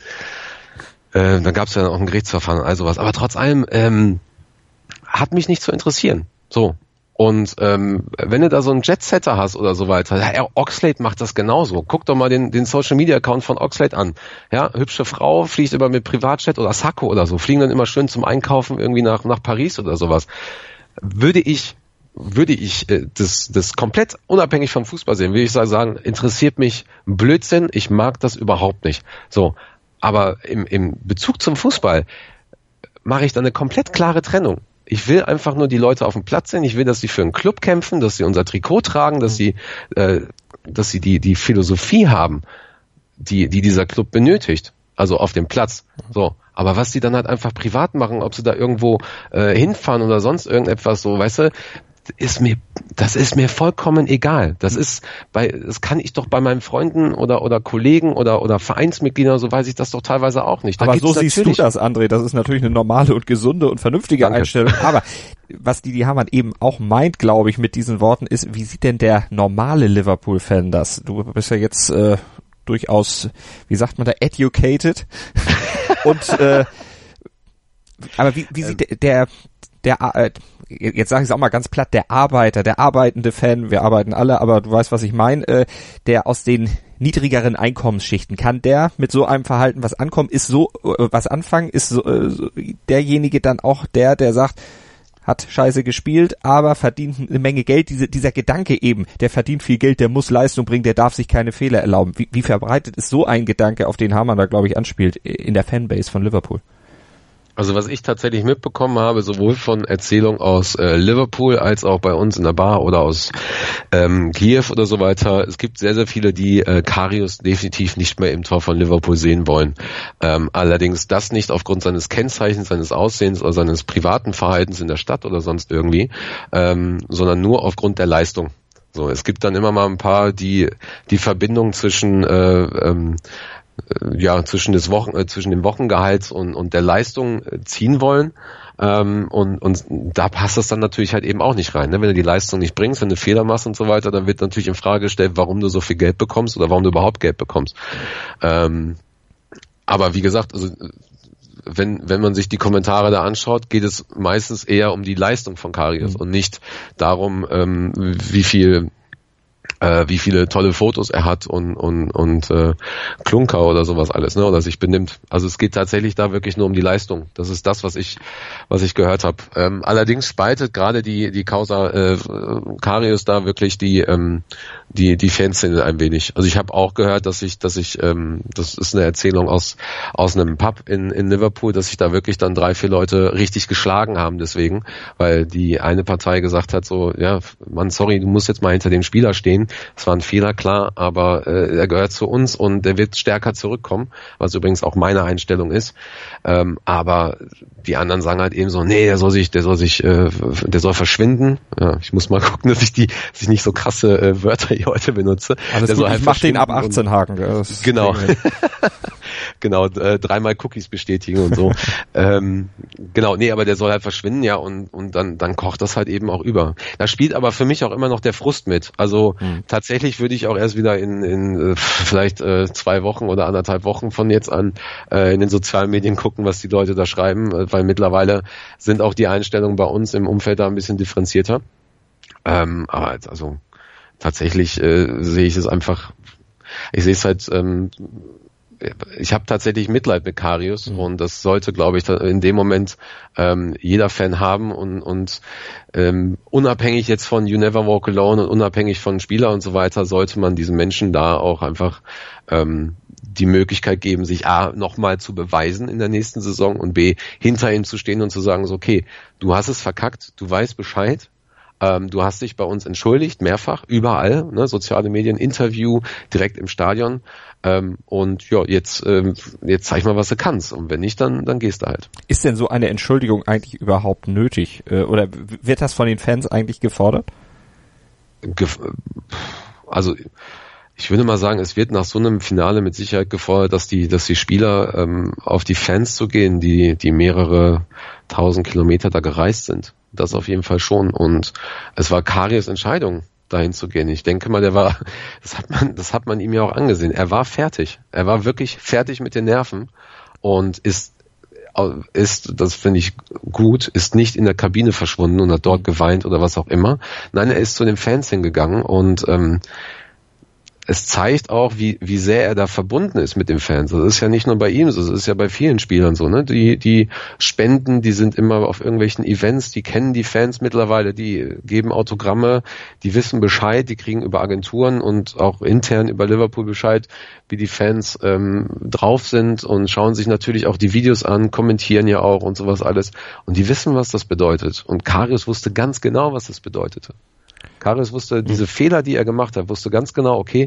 äh, dann gab es ja auch ein Gerichtsverfahren und all sowas. Aber trotz allem ähm, hat mich nicht zu interessieren. So. Und ähm, wenn du da so einen Jetsetter hast oder so weiter, ja, Oxlade macht das genauso. Guck doch mal den, den Social-Media-Account von Oxlade an. Ja, hübsche Frau, fliegt immer mit Privatjet oder Sacco oder so, fliegen dann immer schön zum Einkaufen irgendwie nach nach Paris oder sowas. Würde ich würde ich äh, das das komplett unabhängig vom Fußball sehen, würde ich sagen, interessiert mich Blödsinn, ich mag das überhaupt nicht. So, aber im im Bezug zum Fußball mache ich da eine komplett klare Trennung. Ich will einfach nur die Leute auf dem Platz sehen. Ich will, dass sie für einen Club kämpfen, dass sie unser Trikot tragen, dass sie, äh, dass sie die die Philosophie haben, die die dieser Club benötigt. Also auf dem Platz. So. Aber was die dann halt einfach privat machen, ob sie da irgendwo äh, hinfahren oder sonst irgendetwas, so, weißt du, ist mir, das ist mir vollkommen egal. Das ist bei, das kann ich doch bei meinen Freunden oder oder Kollegen oder oder Vereinsmitgliedern, so weiß ich das doch teilweise auch nicht. Da aber so siehst du das, André. Das ist natürlich eine normale und gesunde und vernünftige Danke. Einstellung. Aber was Didi Hamann eben auch meint, glaube ich, mit diesen Worten ist, wie sieht denn der normale Liverpool-Fan das? Du bist ja jetzt äh, durchaus, wie sagt man da, educated und äh, aber wie, wie sieht der der, der äh, jetzt sage ich es auch mal ganz platt, der Arbeiter, der arbeitende Fan, wir arbeiten alle, aber du weißt, was ich meine, äh, der aus den niedrigeren Einkommensschichten, kann der mit so einem Verhalten was ankommen, ist so äh, was anfangen, ist so, äh, so, derjenige dann auch der, der sagt, hat scheiße gespielt, aber verdient eine Menge Geld, diese, dieser Gedanke eben, der verdient viel Geld, der muss Leistung bringen, der darf sich keine Fehler erlauben. Wie, wie verbreitet ist so ein Gedanke, auf den Hamann da, glaube ich, anspielt, in der Fanbase von Liverpool? Also was ich tatsächlich mitbekommen habe, sowohl von Erzählungen aus äh, Liverpool als auch bei uns in der Bar oder aus ähm, Kiew oder so weiter, es gibt sehr, sehr viele, die äh, Karius definitiv nicht mehr im Tor von Liverpool sehen wollen. Ähm, allerdings das nicht aufgrund seines Kennzeichens, seines Aussehens oder seines privaten Verhaltens in der Stadt oder sonst irgendwie, ähm, sondern nur aufgrund der Leistung. So, es gibt dann immer mal ein paar, die die Verbindung zwischen äh, ähm, ja zwischen des Wochen äh, zwischen dem Wochengehalt und und der Leistung äh, ziehen wollen, ähm, und und da passt das dann natürlich halt eben auch nicht rein, ne? Wenn du die Leistung nicht bringst, wenn du Fehler machst und so weiter, dann wird natürlich in Frage gestellt, warum du so viel Geld bekommst oder warum du überhaupt Geld bekommst. Ähm, aber wie gesagt, also wenn wenn man sich die Kommentare da anschaut, geht es meistens eher um die Leistung von Karius, mhm, und nicht darum, ähm, wie viel Äh, wie viele tolle Fotos er hat und und und äh, Klunker oder sowas alles, ne, oder sich benimmt. Also es geht tatsächlich da wirklich nur um die Leistung. Das ist das, was ich was ich gehört habe. Ähm, allerdings spaltet gerade die die Causa äh, Karius da wirklich die ähm, die die Fanszene ein wenig. Also ich habe auch gehört, dass ich dass ich ähm, das ist eine Erzählung aus aus einem Pub in in Liverpool, dass sich da wirklich dann drei vier Leute richtig geschlagen haben deswegen, weil die eine Partei gesagt hat so, ja, Mann, sorry, du musst jetzt mal hinter dem Spieler stehen. Es war ein Fehler, klar, aber äh, er gehört zu uns und der wird stärker zurückkommen, was übrigens auch meine Einstellung ist. Ähm, aber die anderen sagen halt eben so, nee, der soll sich, der soll sich, äh, der soll verschwinden. Ja, ich muss mal gucken, dass ich die, dass ich nicht so krasse äh, Wörter hier heute benutze. Alles der gut, soll halt ich mach den ab achtzehn Haken. Genau. genau, äh, dreimal Cookies bestätigen und so. ähm, genau, nee, aber der soll halt verschwinden, ja, und und dann dann kocht das halt eben auch über. Da spielt aber für mich auch immer noch der Frust mit. Also hm. tatsächlich würde ich auch erst wieder in in äh, vielleicht äh, zwei Wochen oder anderthalb Wochen von jetzt an äh, in den sozialen Medien gucken, was die Leute da schreiben, äh, weil mittlerweile sind auch die Einstellungen bei uns im Umfeld da ein bisschen differenzierter. Ähm, aber also tatsächlich äh, sehe ich es einfach, ich sehe es halt, ähm, ich habe tatsächlich Mitleid mit Karius mhm. und das sollte, glaube ich, in dem Moment ähm, jeder Fan haben und, und ähm, unabhängig jetzt von You Never Walk Alone und unabhängig von Spieler und so weiter, sollte man diesen Menschen da auch einfach ähm, die Möglichkeit geben, sich A, nochmal zu beweisen in der nächsten Saison und B, hinter ihm zu stehen und zu sagen, so, okay, du hast es verkackt, du weißt Bescheid, ähm, du hast dich bei uns entschuldigt, mehrfach, überall, ne, soziale Medien, Interview, direkt im Stadion ähm, und ja, jetzt ähm, jetzt zeig mal, was du kannst und wenn nicht, dann dann gehst du halt. Ist denn so eine Entschuldigung eigentlich überhaupt nötig äh, oder wird das von den Fans eigentlich gefordert? Gef- also ich würde mal sagen, es wird nach so einem Finale mit Sicherheit gefordert, dass die, dass die Spieler ähm, auf die Fans zu gehen, die, die mehrere tausend Kilometer da gereist sind. Das auf jeden Fall schon. Und es war Karius Entscheidung, dahin zu gehen. Ich denke mal, der war, das hat man, das hat man ihm ja auch angesehen. Er war fertig. Er war wirklich fertig mit den Nerven und ist ist, das finde ich gut, ist nicht in der Kabine verschwunden und hat dort geweint oder was auch immer. Nein, er ist zu den Fans hingegangen und ähm, es zeigt auch, wie wie sehr er da verbunden ist mit den Fans. Das ist ja nicht nur bei ihm so, das ist ja bei vielen Spielern so, ne? Die die spenden, die sind immer auf irgendwelchen Events, die kennen die Fans mittlerweile, die geben Autogramme, die wissen Bescheid, die kriegen über Agenturen und auch intern über Liverpool Bescheid, wie die Fans ähm, drauf sind und schauen sich natürlich auch die Videos an, kommentieren ja auch und sowas alles. Und die wissen, was das bedeutet. Und Karius wusste ganz genau, was das bedeutete. Karius wusste, diese Fehler, die er gemacht hat, wusste ganz genau, okay,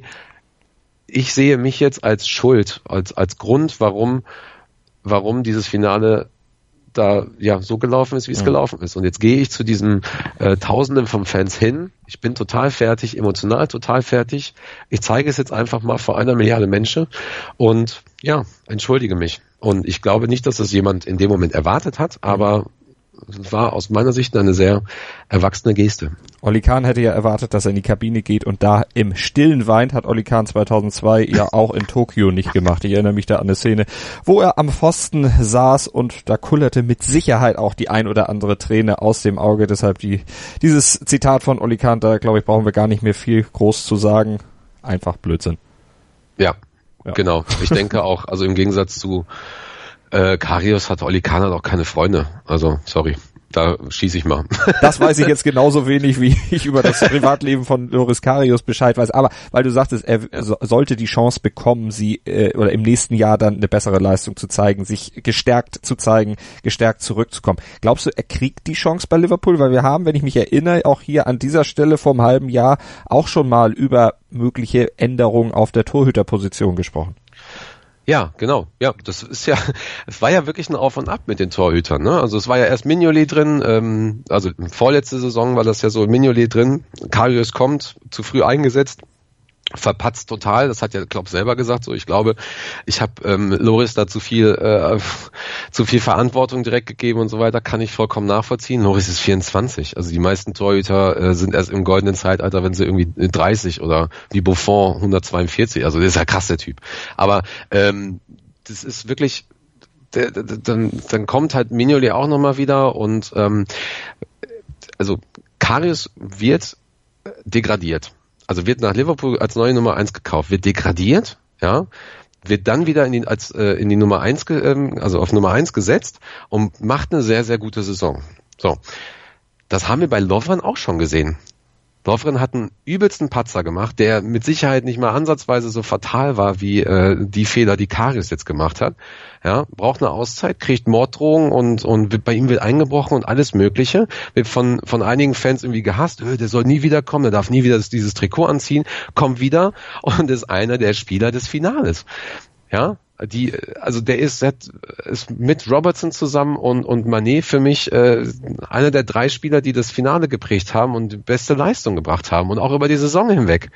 ich sehe mich jetzt als Schuld, als als Grund, warum warum dieses Finale da ja so gelaufen ist, wie es ja. gelaufen ist. Und jetzt gehe ich zu diesen äh, Tausenden von Fans hin. Ich bin total fertig, emotional total fertig. Ich zeige es jetzt einfach mal vor einer Milliarde Menschen und ja, entschuldige mich. Und ich glaube nicht, dass das jemand in dem Moment erwartet hat, aber es war aus meiner Sicht eine sehr erwachsene Geste. Oli Kahn hätte ja erwartet, dass er in die Kabine geht und da im Stillen weint, hat Oli Kahn zweitausendzwei ja auch in Tokio nicht gemacht. Ich erinnere mich da an eine Szene, wo er am Pfosten saß und da kullerte mit Sicherheit auch die ein oder andere Träne aus dem Auge. Deshalb die dieses Zitat von Oli Kahn, da glaube ich, brauchen wir gar nicht mehr viel groß zu sagen. Einfach Blödsinn. Ja, ja. Genau. Ich denke auch, also im Gegensatz zu Äh, Karius hat Oli Kahn hat auch keine Freunde. Also, sorry, da schieße ich mal. Das weiß ich jetzt genauso wenig, wie ich über das Privatleben von Loris Karius Bescheid weiß. Aber weil du sagtest, er so, sollte die Chance bekommen, sie äh, oder im nächsten Jahr dann eine bessere Leistung zu zeigen, sich gestärkt zu zeigen, gestärkt zurückzukommen. Glaubst du, er kriegt die Chance bei Liverpool? Weil wir haben, wenn ich mich erinnere, auch hier an dieser Stelle vor einem halben Jahr auch schon mal über mögliche Änderungen auf der Torhüterposition gesprochen. Ja, genau. Ja, das ist ja, es war ja wirklich ein Auf und Ab mit den Torhütern, ne? Also es war ja erst Mignolet drin, ähm, also vorletzte Saison war das ja so, Mignolet drin, Karius kommt, zu früh eingesetzt, verpatzt total, das hat ja Klopp selber gesagt, so ich glaube, ich habe ähm, Loris da zu viel äh, zu viel Verantwortung direkt gegeben und so weiter, kann ich vollkommen nachvollziehen. Loris ist vierundzwanzig, also die meisten Torhüter äh, sind erst im goldenen Zeitalter, wenn sie irgendwie dreißig oder wie Buffon hundertzweiundvierzig, also der ist ja krass, der Typ. Aber ähm, das ist wirklich, der, der, dann, dann kommt halt Mignolet auch nochmal wieder und ähm, also Karius wird degradiert. Also wird nach Liverpool als neue Nummer eins gekauft, wird degradiert, ja, wird dann wieder in die, als, äh, in die Nummer eins, ge, ähm, also auf Nummer eins gesetzt und macht eine sehr, sehr gute Saison. So. Das haben wir bei Lovren auch schon gesehen. Lovren hat einen übelsten Patzer gemacht, der mit Sicherheit nicht mal ansatzweise so fatal war wie äh, die Fehler, die Karius jetzt gemacht hat. Ja, braucht eine Auszeit, kriegt Morddrohungen und und wird, bei ihm wird eingebrochen und alles Mögliche. Wird von von einigen Fans irgendwie gehasst. Öh, der soll nie wiederkommen, der darf nie wieder das, dieses Trikot anziehen. Kommt wieder und ist einer der Spieler des Finales. Ja, die, also der ist, hat, ist mit Robertson zusammen und und Mané für mich äh, einer der drei Spieler, die das Finale geprägt haben und die beste Leistung gebracht haben und auch über die Saison hinweg. Hm.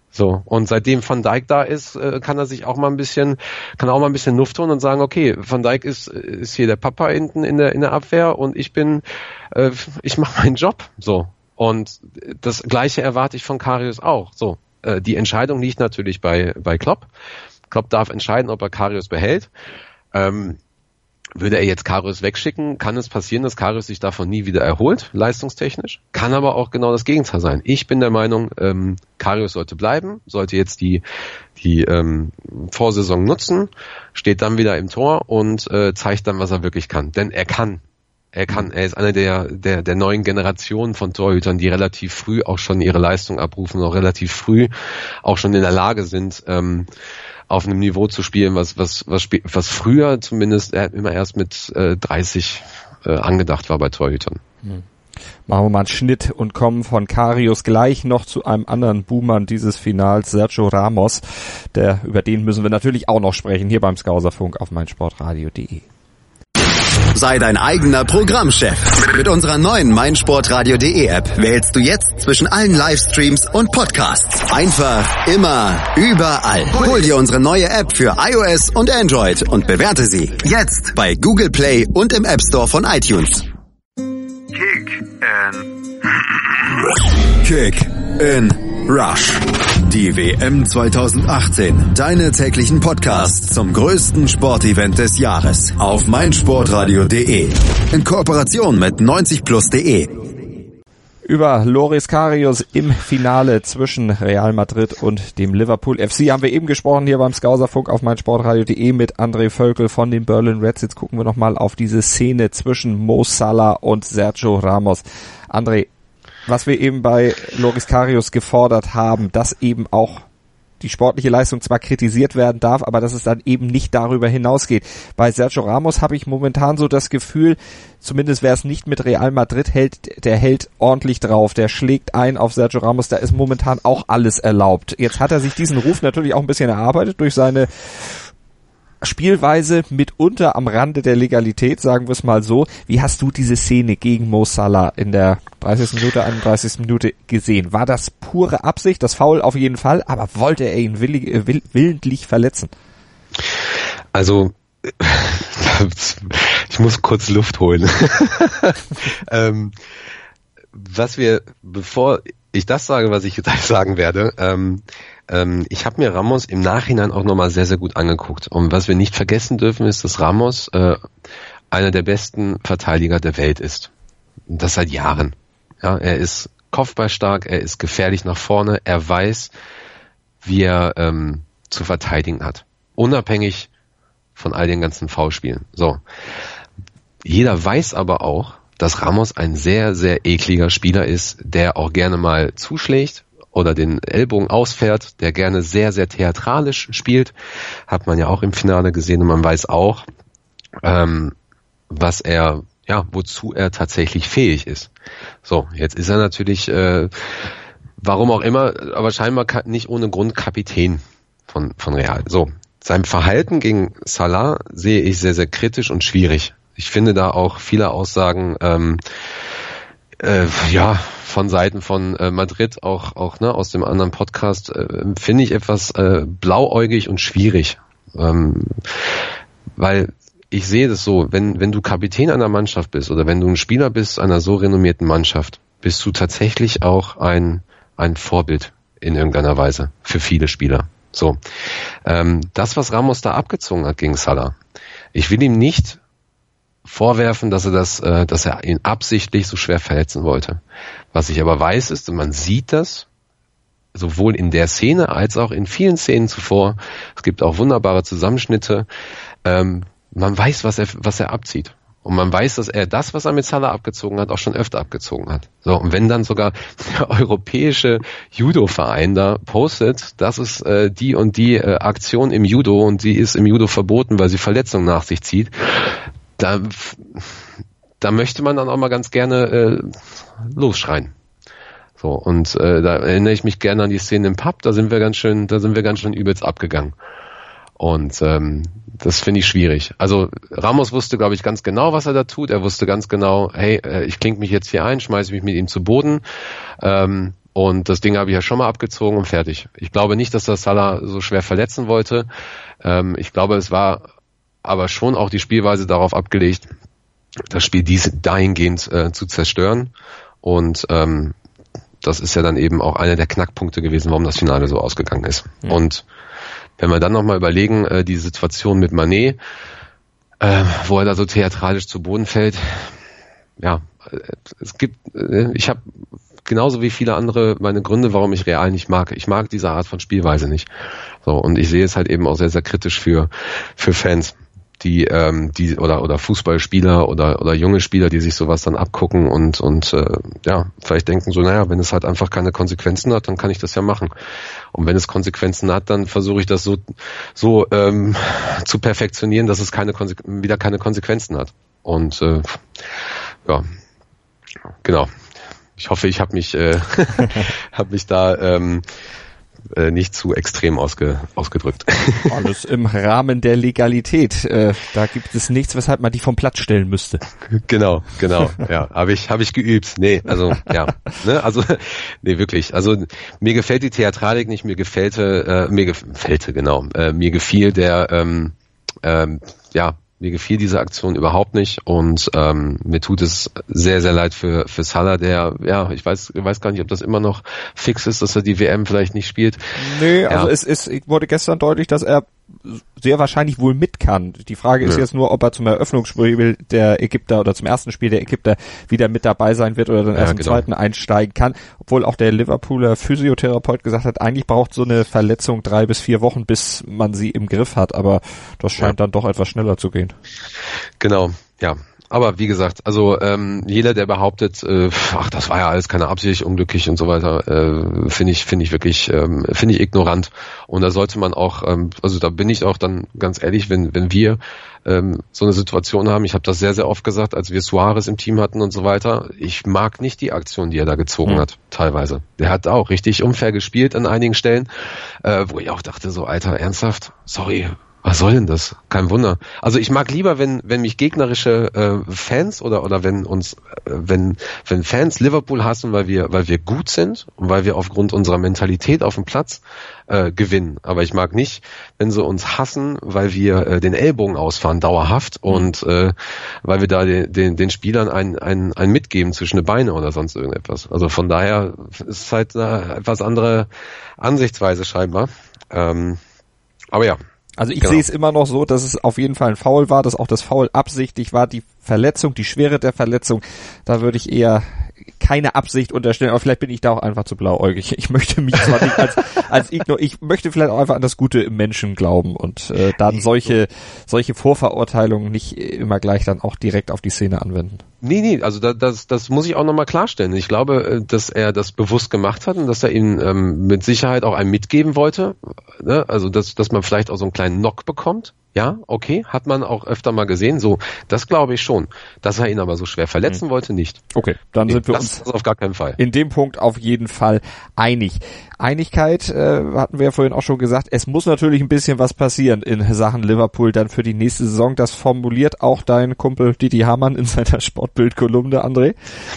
So, und seitdem Van Dijk da ist, äh, kann er sich auch mal ein bisschen, kann auch mal ein bisschen Luft holen und sagen, okay, Van Dijk ist ist hier der Papa hinten in der in der Abwehr und ich bin, äh, ich mache meinen Job. So, und das Gleiche erwarte ich von Karius auch. So, äh, die Entscheidung liegt natürlich bei bei Klopp. Klopp darf entscheiden, ob er Karius behält. Ähm, Würde er jetzt Karius wegschicken, kann es passieren, dass Karius sich davon nie wieder erholt, leistungstechnisch. Kann aber auch genau das Gegenteil sein. Ich bin der Meinung, ähm, Karius sollte bleiben, sollte jetzt die die ähm, Vorsaison nutzen, steht dann wieder im Tor und äh, zeigt dann, was er wirklich kann. Denn er kann. Er kann. Er ist einer der der der neuen Generationen von Torhütern, die relativ früh auch schon ihre Leistung abrufen, auch relativ früh auch schon in der Lage sind, ähm, auf einem Niveau zu spielen, was was was was früher zumindest immer erst mit äh, dreißig äh, angedacht war bei Torhütern. Hm. Machen wir mal einen Schnitt und kommen von Karius gleich noch zu einem anderen Buhmann dieses Finals, Sergio Ramos. Der, über den müssen wir natürlich auch noch sprechen, hier beim Skauserfunk auf meinsportradio punkt de. Sei dein eigener Programmchef. Mit unserer neuen meinsportradio punkt de App wählst du jetzt zwischen allen Livestreams und Podcasts. Einfach, immer, überall. Hol dir unsere neue App für iOS und Android und bewerte sie jetzt bei Google Play und im App Store von iTunes. Kick in Kick in Rush. Die W M zwanzig achtzehn. Deine täglichen Podcasts zum größten Sportevent des Jahres. Auf meinsportradio punkt de. In Kooperation mit neunzig plus punkt de. Über Loris Karius im Finale zwischen Real Madrid und dem Liverpool F C haben wir eben gesprochen hier beim Skauserfunk auf meinsportradio punkt de mit André Völkel von den Berlin Reds. Jetzt gucken wir nochmal auf diese Szene zwischen Mo Salah und Sergio Ramos. André, was wir eben bei Loris Karius gefordert haben, dass eben auch die sportliche Leistung zwar kritisiert werden darf, aber dass es dann eben nicht darüber hinausgeht. Bei Sergio Ramos habe ich momentan so das Gefühl, zumindest wer es nicht mit Real Madrid hält, der hält ordentlich drauf, der schlägt ein auf Sergio Ramos, da ist momentan auch alles erlaubt. Jetzt hat er sich diesen Ruf natürlich auch ein bisschen erarbeitet durch seine Spielweise mitunter am Rande der Legalität, sagen wir es mal so. Wie hast du diese Szene gegen Mo Salah in der dreißigsten Minute, einunddreißigsten Minute gesehen? War das pure Absicht, das Foul auf jeden Fall, aber wollte er ihn willig, will, willentlich verletzen? Also, ich muss kurz Luft holen. ähm, was wir, bevor ich das sage, was ich jetzt sagen werde, ähm, Ähm, ich habe mir Ramos im Nachhinein auch nochmal sehr, sehr gut angeguckt. Und was wir nicht vergessen dürfen, ist, dass Ramos äh, einer der besten Verteidiger der Welt ist. Und das seit Jahren. Ja, er ist kopfballstark, er ist gefährlich nach vorne, er weiß, wie er ähm, zu verteidigen hat. Unabhängig von all den ganzen Foulspielen. So. Jeder weiß aber auch, dass Ramos ein sehr, sehr ekliger Spieler ist, der auch gerne mal zuschlägt oder den Ellbogen ausfährt, der gerne sehr, sehr theatralisch spielt. Hat man ja auch im Finale gesehen und man weiß auch, ähm, was er, ja, wozu er tatsächlich fähig ist. So, jetzt ist er natürlich, äh, warum auch immer, aber scheinbar nicht ohne Grund Kapitän von, von Real. So, sein Verhalten gegen Salah sehe ich sehr, sehr kritisch und schwierig. Ich finde da auch viele Aussagen, ähm, äh, ja, von Seiten von äh, Madrid, auch auch ne aus dem anderen Podcast, äh, finde ich etwas äh, blauäugig und schwierig, ähm, weil ich sehe das so, wenn wenn du Kapitän einer Mannschaft bist oder wenn du ein Spieler bist einer so renommierten Mannschaft, bist du tatsächlich auch ein ein Vorbild in irgendeiner Weise für viele Spieler. So, ähm, das, was Ramos da abgezogen hat gegen Salah, ich will ihm nicht vorwerfen, dass er das, äh, dass er ihn absichtlich so schwer verletzen wollte. Was ich aber weiß ist, und man sieht das sowohl in der Szene als auch in vielen Szenen zuvor. Es gibt auch wunderbare Zusammenschnitte. Ähm, man weiß, was er, was er abzieht. Und man weiß, dass er das, was er mit Salah abgezogen hat, auch schon öfter abgezogen hat. So, und wenn dann sogar der europäische Judo-Verein da postet, das ist äh, die und die äh, Aktion im Judo und die ist im Judo verboten, weil sie Verletzungen nach sich zieht, Da, da möchte man dann auch mal ganz gerne äh, losschreien. So, und äh, da erinnere ich mich gerne an die Szene im Pub, da sind wir ganz schön, da sind wir ganz schön übelst abgegangen. Und ähm, das finde ich schwierig. Also Ramos wusste, glaube ich, ganz genau, was er da tut. Er wusste ganz genau, hey, äh, ich klinke mich jetzt hier ein, schmeiße mich mit ihm zu Boden. Ähm, Und das Ding habe ich ja schon mal abgezogen und fertig. Ich glaube nicht, dass das Salah so schwer verletzen wollte. Ähm, ich glaube, es war aber schon auch die Spielweise darauf abgelegt, das Spiel dies, dahingehend äh, zu zerstören. Und ähm, das ist ja dann eben auch einer der Knackpunkte gewesen, warum das Finale so ausgegangen ist. Ja. Und wenn wir dann nochmal überlegen, äh, die Situation mit Mané, äh, wo er da so theatralisch zu Boden fällt, ja, äh, es gibt, äh, ich habe genauso wie viele andere meine Gründe, warum ich Real nicht mag. Ich mag diese Art von Spielweise nicht. So, und ich sehe es halt eben auch sehr, sehr kritisch für für Fans, die ähm, die oder oder Fußballspieler oder oder junge Spieler, die sich sowas dann abgucken und und äh, ja, vielleicht denken so, naja, wenn es halt einfach keine Konsequenzen hat, dann kann ich das ja machen. Und wenn es Konsequenzen hat, dann versuche ich das so so ähm, zu perfektionieren, dass es keine Konse- wieder keine Konsequenzen hat. Und äh, ja, genau. Ich hoffe, ich habe mich, äh, hab mich da ähm, äh, nicht zu extrem ausge, ausgedrückt. Alles im Rahmen der Legalität. Äh, da gibt es nichts, weshalb man die vom Platz stellen müsste. Genau, genau. Ja, habe ich, habe ich geübt. Nee, also ja, ne, also nee, wirklich. Also mir gefällt die Theatralik nicht. Mir gefällte, äh, mir gefällte genau. Äh, mir gefiel der, ähm, ähm, ja. Mir gefiel diese Aktion überhaupt nicht und ähm, mir tut es sehr, sehr leid für für Salah, der, ja, ich weiß ich weiß gar nicht, ob das immer noch fix ist, dass er die W M vielleicht nicht spielt. Nee, also ja. es ist, wurde gestern deutlich, dass er sehr wahrscheinlich wohl mit kann. Die Frage ist ja. jetzt nur, ob er zum Eröffnungsspiel der Ägypter oder zum ersten Spiel der Ägypter wieder mit dabei sein wird oder dann erst ja, im genau. zweiten einsteigen kann. Obwohl auch der Liverpooler Physiotherapeut gesagt hat, eigentlich braucht so eine Verletzung drei bis vier Wochen, bis man sie im Griff hat. Aber das scheint ja. dann doch etwas schneller zu gehen. Genau, ja. Aber wie gesagt, also ähm, jeder, der behauptet, äh, ach, das war ja alles keine Absicht, unglücklich und so weiter, äh, finde ich, finde ich wirklich, ähm, finde ich ignorant. Und da sollte man auch, ähm, also da bin ich auch dann ganz ehrlich, wenn wenn wir ähm, so eine Situation haben, ich habe das sehr, sehr oft gesagt, als wir Suarez im Team hatten und so weiter, ich mag nicht die Aktion, die er da gezogen mhm. hat, teilweise. Der hat auch richtig unfair gespielt an einigen Stellen, äh, wo ich auch dachte, so, Alter, ernsthaft? Sorry. Was soll denn das? Kein Wunder. Also ich mag lieber, wenn wenn mich gegnerische äh, Fans oder oder wenn uns äh, wenn wenn Fans Liverpool hassen, weil wir weil wir gut sind und weil wir aufgrund unserer Mentalität auf dem Platz äh, gewinnen. Aber ich mag nicht, wenn sie uns hassen, weil wir äh, den Ellbogen ausfahren dauerhaft und äh, weil wir da den den, den Spielern ein ein ein mitgeben zwischen die Beine oder sonst irgendetwas. Also von daher ist es halt eine etwas andere Ansichtsweise scheinbar. Ähm, aber ja. Also ich genau. sehe es immer noch so, dass es auf jeden Fall ein Foul war, dass auch das Foul absichtlich war. Die Verletzung, die Schwere der Verletzung, da würde ich eher keine Absicht unterstellen, aber vielleicht bin ich da auch einfach zu blauäugig. Ich möchte mich zwar nicht als als Ignor, ich möchte vielleicht auch einfach an das Gute im Menschen glauben und äh, dann solche solche Vorverurteilungen nicht immer gleich dann auch direkt auf die Szene anwenden. Nee, nee, also da, das das muss ich auch nochmal klarstellen. Ich glaube, dass er das bewusst gemacht hat und dass er ihn ähm, mit Sicherheit auch einem mitgeben wollte. Ne? Also dass dass man vielleicht auch so einen kleinen Knock bekommt. Ja, okay, hat man auch öfter mal gesehen. So, das glaube ich schon. Dass er ihn aber so schwer verletzen hm. wollte, nicht. Okay, dann nee, sind wir das, uns das auf gar keinen Fall. In dem Punkt auf jeden Fall einig. Einigkeit äh, hatten wir ja vorhin auch schon gesagt. Es muss natürlich ein bisschen was passieren in Sachen Liverpool dann für die nächste Saison. Das formuliert auch dein Kumpel Didi Hamann in seiner Sportbild-Kolumne, André.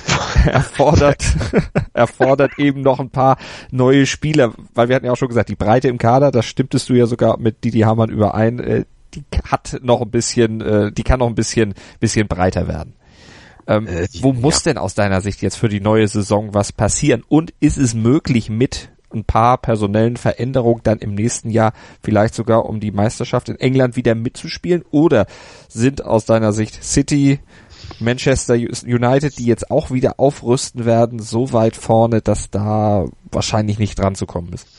Er fordert, er fordert eben noch ein paar neue Spieler, weil wir hatten ja auch schon gesagt, die Breite im Kader, das stimmtest du ja sogar mit Didi Hamann überein, äh, die hat noch ein bisschen, äh, die kann noch ein bisschen, bisschen breiter werden. Ähm, äh, wo muss ja. denn aus deiner Sicht jetzt für die neue Saison was passieren? Und ist es möglich, mit ein paar personellen Veränderungen dann im nächsten Jahr vielleicht sogar um die Meisterschaft in England wieder mitzuspielen? Oder sind aus deiner Sicht City, Manchester United, die jetzt auch wieder aufrüsten werden, so weit vorne, dass da wahrscheinlich nicht dran zu kommen ist?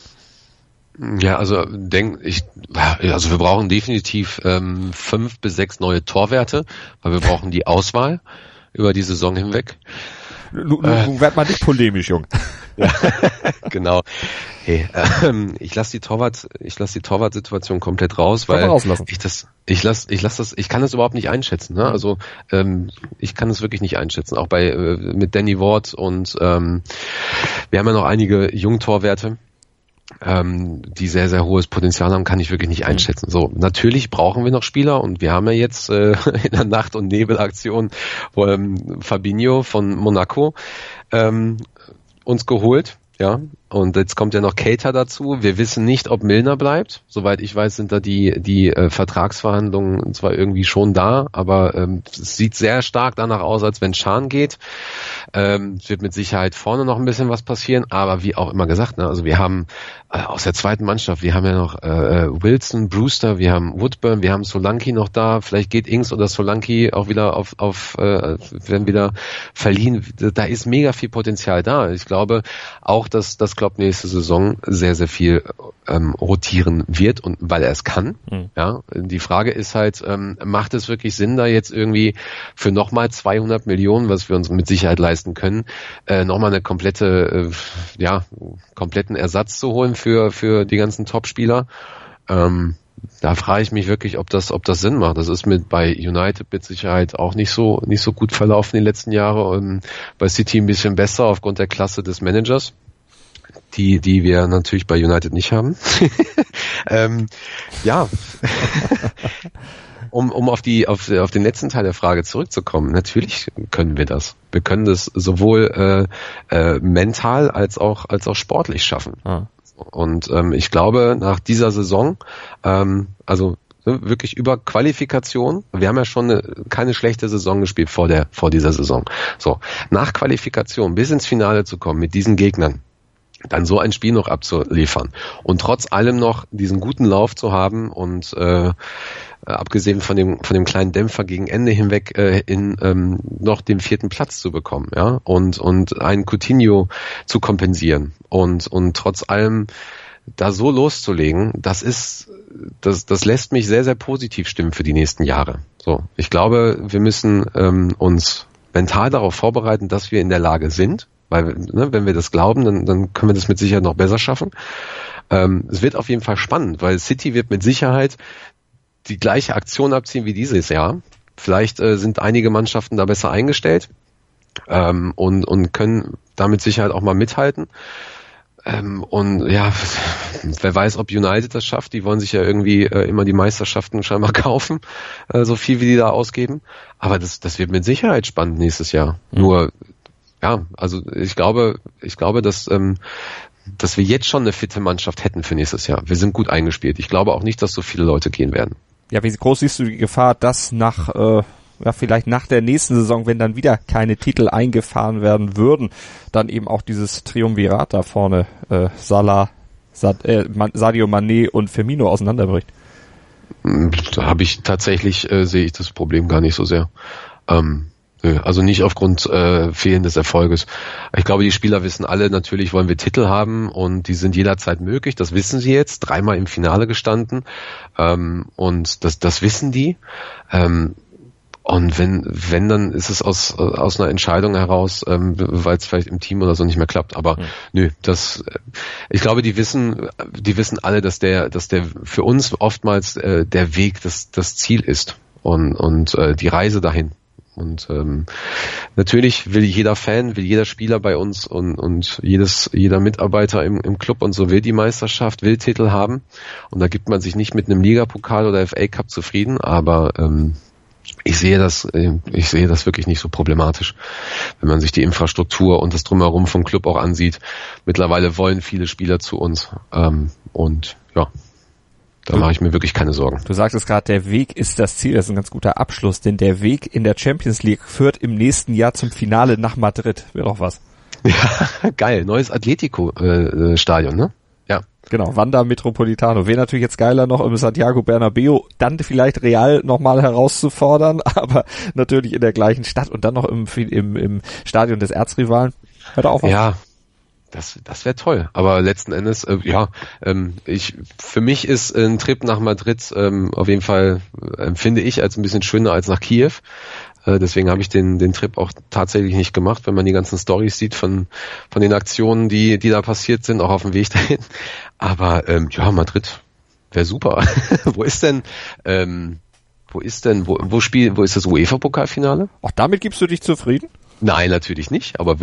Ja, also denk ich, also wir brauchen definitiv ähm, fünf bis sechs neue Torwerte, weil wir brauchen die Auswahl über die Saison hinweg. Nun, äh, nun werd mal nicht polemisch, Jung. Ja, genau. Hey, ähm, ich lasse die Torwart, ich lasse die Torwartsituation komplett raus, weil ich das, ich lasse, ich lasse das, ich kann das überhaupt nicht einschätzen. Ne? Also ähm, ich kann das wirklich nicht einschätzen. Auch bei äh, mit Danny Ward und ähm, wir haben ja noch einige Jungtorwerte. Ähm, die sehr, sehr hohes Potenzial haben, kann ich wirklich nicht einschätzen. So, natürlich brauchen wir noch Spieler und wir haben ja jetzt äh, in der Nacht- und Nebel-Aktion ähm, Fabinho von Monaco ähm, uns geholt. ja. Und jetzt kommt ja noch Keita dazu. Wir wissen nicht, ob Milner bleibt. Soweit ich weiß, sind da die die äh, Vertragsverhandlungen zwar irgendwie schon da, aber ähm, es sieht sehr stark danach aus, als wenn Can geht. Ähm, es wird mit Sicherheit vorne noch ein bisschen was passieren, aber wie auch immer gesagt, ne, also wir haben äh, aus der zweiten Mannschaft, wir haben ja noch äh, Wilson, Brewster, wir haben Woodburn, wir haben Solanke noch da. Vielleicht geht Ings oder Solanke auch wieder auf auf äh, werden wieder verliehen. Da ist mega viel Potenzial da. Ich glaube auch, dass das Klopp nächste Saison sehr, sehr viel ähm, rotieren wird und weil er es kann. Mhm. Ja, die Frage ist halt, ähm, macht es wirklich Sinn, da jetzt irgendwie für nochmal zweihundert Millionen, was wir uns mit Sicherheit leisten können, äh, nochmal eine komplette, äh, ja, kompletten Ersatz zu holen für für die ganzen Top-Spieler? Ähm, da frage ich mich wirklich, ob das, ob das Sinn macht. Das ist mit bei United mit Sicherheit auch nicht so, nicht so gut verlaufen die letzten Jahre und bei City ein bisschen besser aufgrund der Klasse des Managers. Die, die wir natürlich bei United nicht haben. ähm, ja. um, um auf die, auf, auf den letzten Teil der Frage zurückzukommen. Natürlich können wir das. Wir können das sowohl, äh, äh, mental als auch, als auch sportlich schaffen. Ah. Und, ähm, ich glaube, nach dieser Saison, ähm, also, wirklich über Qualifikation. Wir haben ja schon eine, keine schlechte Saison gespielt vor der, vor dieser Saison. So. Nach Qualifikation bis ins Finale zu kommen mit diesen Gegnern, dann so ein Spiel noch abzuliefern und trotz allem noch diesen guten Lauf zu haben und äh, abgesehen von dem von dem kleinen Dämpfer gegen Ende hinweg äh, in ähm, noch den vierten Platz zu bekommen, ja, und und einen Coutinho zu kompensieren und und trotz allem da so loszulegen, das ist das das lässt mich sehr sehr positiv stimmen für die nächsten Jahre. So, ich glaube, wir müssen ähm, uns mental darauf vorbereiten, dass wir in der Lage sind. Weil, ne, wenn wir das glauben, dann, dann können wir das mit Sicherheit noch besser schaffen. Ähm, es wird auf jeden Fall spannend, weil City wird mit Sicherheit die gleiche Aktion abziehen wie dieses Jahr. Vielleicht äh, sind einige Mannschaften da besser eingestellt ähm, und, und können da mit Sicherheit auch mal mithalten. Ähm, und ja, wer weiß, ob United das schafft. Die wollen sich ja irgendwie äh, immer die Meisterschaften scheinbar kaufen, äh, so viel wie die da ausgeben. Aber das, das wird mit Sicherheit spannend nächstes Jahr. Mhm. Nur ja, also ich glaube, ich glaube, dass ähm, dass wir jetzt schon eine fitte Mannschaft hätten für nächstes Jahr. Wir sind gut eingespielt. Ich glaube auch nicht, dass so viele Leute gehen werden. Ja, wie groß siehst du die Gefahr, dass nach äh, ja vielleicht nach der nächsten Saison, wenn dann wieder keine Titel eingefahren werden würden, dann eben auch dieses Triumvirat da vorne äh, Salah, Sad, äh, Sadio Mané und Firmino auseinanderbricht? Da habe ich tatsächlich äh, sehe ich das Problem gar nicht so sehr. Ähm, Also nicht aufgrund äh, fehlendes Erfolges. Ich glaube, die Spieler wissen alle, natürlich wollen wir Titel haben und die sind jederzeit möglich. Das wissen sie jetzt. Dreimal im Finale gestanden ähm, und das, das wissen die. Ähm, und wenn, wenn dann ist es aus aus einer Entscheidung heraus, ähm, weil es vielleicht im Team oder so nicht mehr klappt. Aber mhm. nö, das. Ich glaube, die wissen, die wissen alle, dass der, dass der für uns oftmals äh, der Weg das das Ziel ist und und äh, die Reise dahin. Und ähm, natürlich will jeder Fan, will jeder Spieler bei uns und und jedes jeder Mitarbeiter im im Club und so will die Meisterschaft, will Titel haben. Und da gibt man sich nicht mit einem Ligapokal oder F A Cup zufrieden. Aber ähm, ich sehe das, ich sehe das wirklich nicht so problematisch, wenn man sich die Infrastruktur und das Drumherum vom Club auch ansieht. Mittlerweile wollen viele Spieler zu uns ähm, und ja. Da mache ich mir wirklich keine Sorgen. Du sagtest gerade, der Weg ist das Ziel. Das ist ein ganz guter Abschluss, denn der Weg in der Champions League führt im nächsten Jahr zum Finale nach Madrid. Wäre doch was. Ja, geil. Neues Atletico-Stadion, ne? Ja. Genau, Wanda Metropolitano. Wäre natürlich jetzt geiler noch im Santiago Bernabéu, dann vielleicht Real nochmal herauszufordern, aber natürlich in der gleichen Stadt und dann noch im, im, im Stadion des Erzrivalen. Hört auch was. Ja. Das, das wäre toll. Aber letzten Endes, äh, ja, ähm, ich, für mich ist ein Trip nach Madrid ähm, auf jeden Fall, empfinde ich als ein bisschen schöner als nach Kiew. Äh, deswegen habe ich den, den Trip auch tatsächlich nicht gemacht, wenn man die ganzen Storys sieht von, von den Aktionen, die, die da passiert sind, auch auf dem Weg dahin. Aber, ähm, ja, Madrid wäre super. Wo ist denn, ähm, wo ist denn, wo, wo spielt, wo ist das UEFA-Pokalfinale? Auch damit gibst du dich zufrieden? Nein, natürlich nicht, aber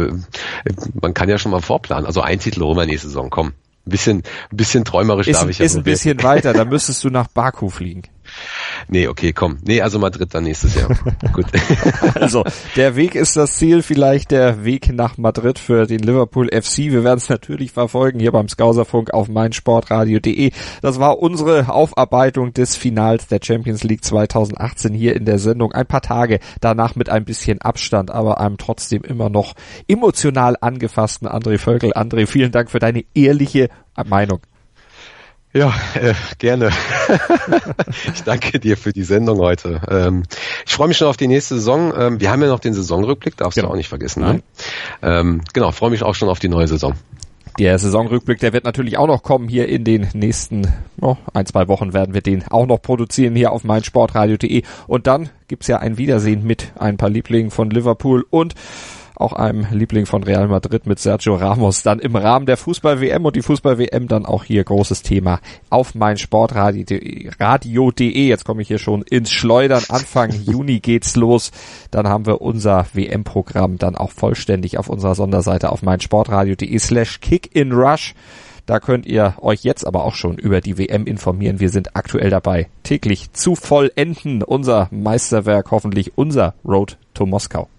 man kann ja schon mal vorplanen. Also ein Titel holen wir nächste Saison, komm. Ein bisschen, ein bisschen träumerisch ist, darf ich ja. Ist ein bisschen weiter, da müsstest du nach Baku fliegen. Nee, okay, komm. Nee, also Madrid dann nächstes Jahr. Gut. Also, der Weg ist das Ziel, vielleicht der Weg nach Madrid für den Liverpool F C. Wir werden es natürlich verfolgen hier beim Skauserfunk auf meinsportradio punkt de. Das war unsere Aufarbeitung des Finals der Champions League zweitausendachtzehn hier in der Sendung. Ein paar Tage danach mit ein bisschen Abstand, aber einem trotzdem immer noch emotional angefassten André Völkel. André, vielen Dank für deine ehrliche Meinung. Ja, äh, gerne. Ich danke dir für die Sendung heute. Ähm, ich freue mich schon auf die nächste Saison. Ähm, wir haben ja noch den Saisonrückblick, darfst genau. du auch nicht vergessen. Ne? Ähm, genau, freue mich auch schon auf die neue Saison. Der Saisonrückblick, der wird natürlich auch noch kommen hier in den nächsten oh, ein, zwei Wochen werden wir den auch noch produzieren hier auf meinsportradio punkt de. Und dann gibt's ja ein Wiedersehen mit ein paar Lieblingen von Liverpool und auch einem Liebling von Real Madrid mit Sergio Ramos dann im Rahmen der Fußball-W M und die Fußball-W M dann auch hier großes Thema auf meinsportradio punkt de. Jetzt komme ich hier schon ins Schleudern. Anfang Juni geht's los. Dann haben wir unser W M-Programm dann auch vollständig auf unserer Sonderseite auf meinsportradio punkt de slash kick-in-rush. Da könnt ihr euch jetzt aber auch schon über die W M informieren. Wir sind aktuell dabei, täglich zu vollenden. Unser Meisterwerk, hoffentlich unser Road to Moskau.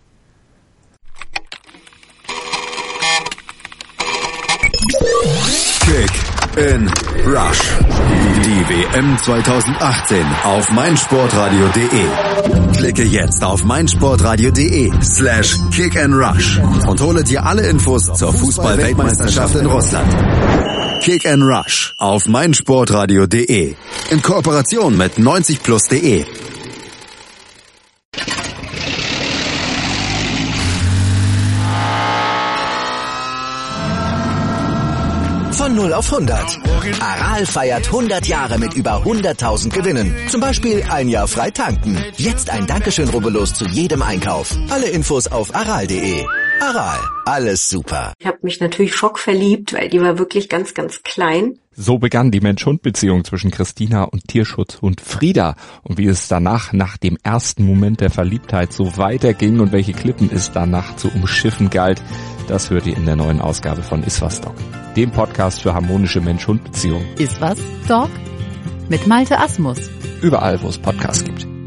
Kick in Rush. Die W M zweitausendachtzehn auf meinsportradio punkt de. Klicke jetzt auf meinsportradio punkt de slash kick and rush und hole dir alle Infos zur Fußball-Weltmeisterschaft in Russland. Kick and Rush auf meinsportradio punkt de in Kooperation mit neunzig plus punkt de. Von null auf hundert. Aral feiert hundert Jahre mit über hunderttausend Gewinnen. Zum Beispiel ein Jahr frei tanken. Jetzt ein Dankeschön, rubbellos zu jedem Einkauf. Alle Infos auf aral punkt de. Aral, alles super. Ich habe mich natürlich schockverliebt, weil die war wirklich ganz, ganz klein. So begann die Mensch-Hund-Beziehung zwischen Christina und Tierschutzhund Frieda. Und wie es danach, nach dem ersten Moment der Verliebtheit, so weiterging und welche Klippen es danach zu umschiffen galt, das hört ihr in der neuen Ausgabe von Iswas Dog, dem Podcast für harmonische Mensch-Hund-Beziehungen. Iswas Dog mit Malte Asmus. Überall, wo es Podcasts gibt.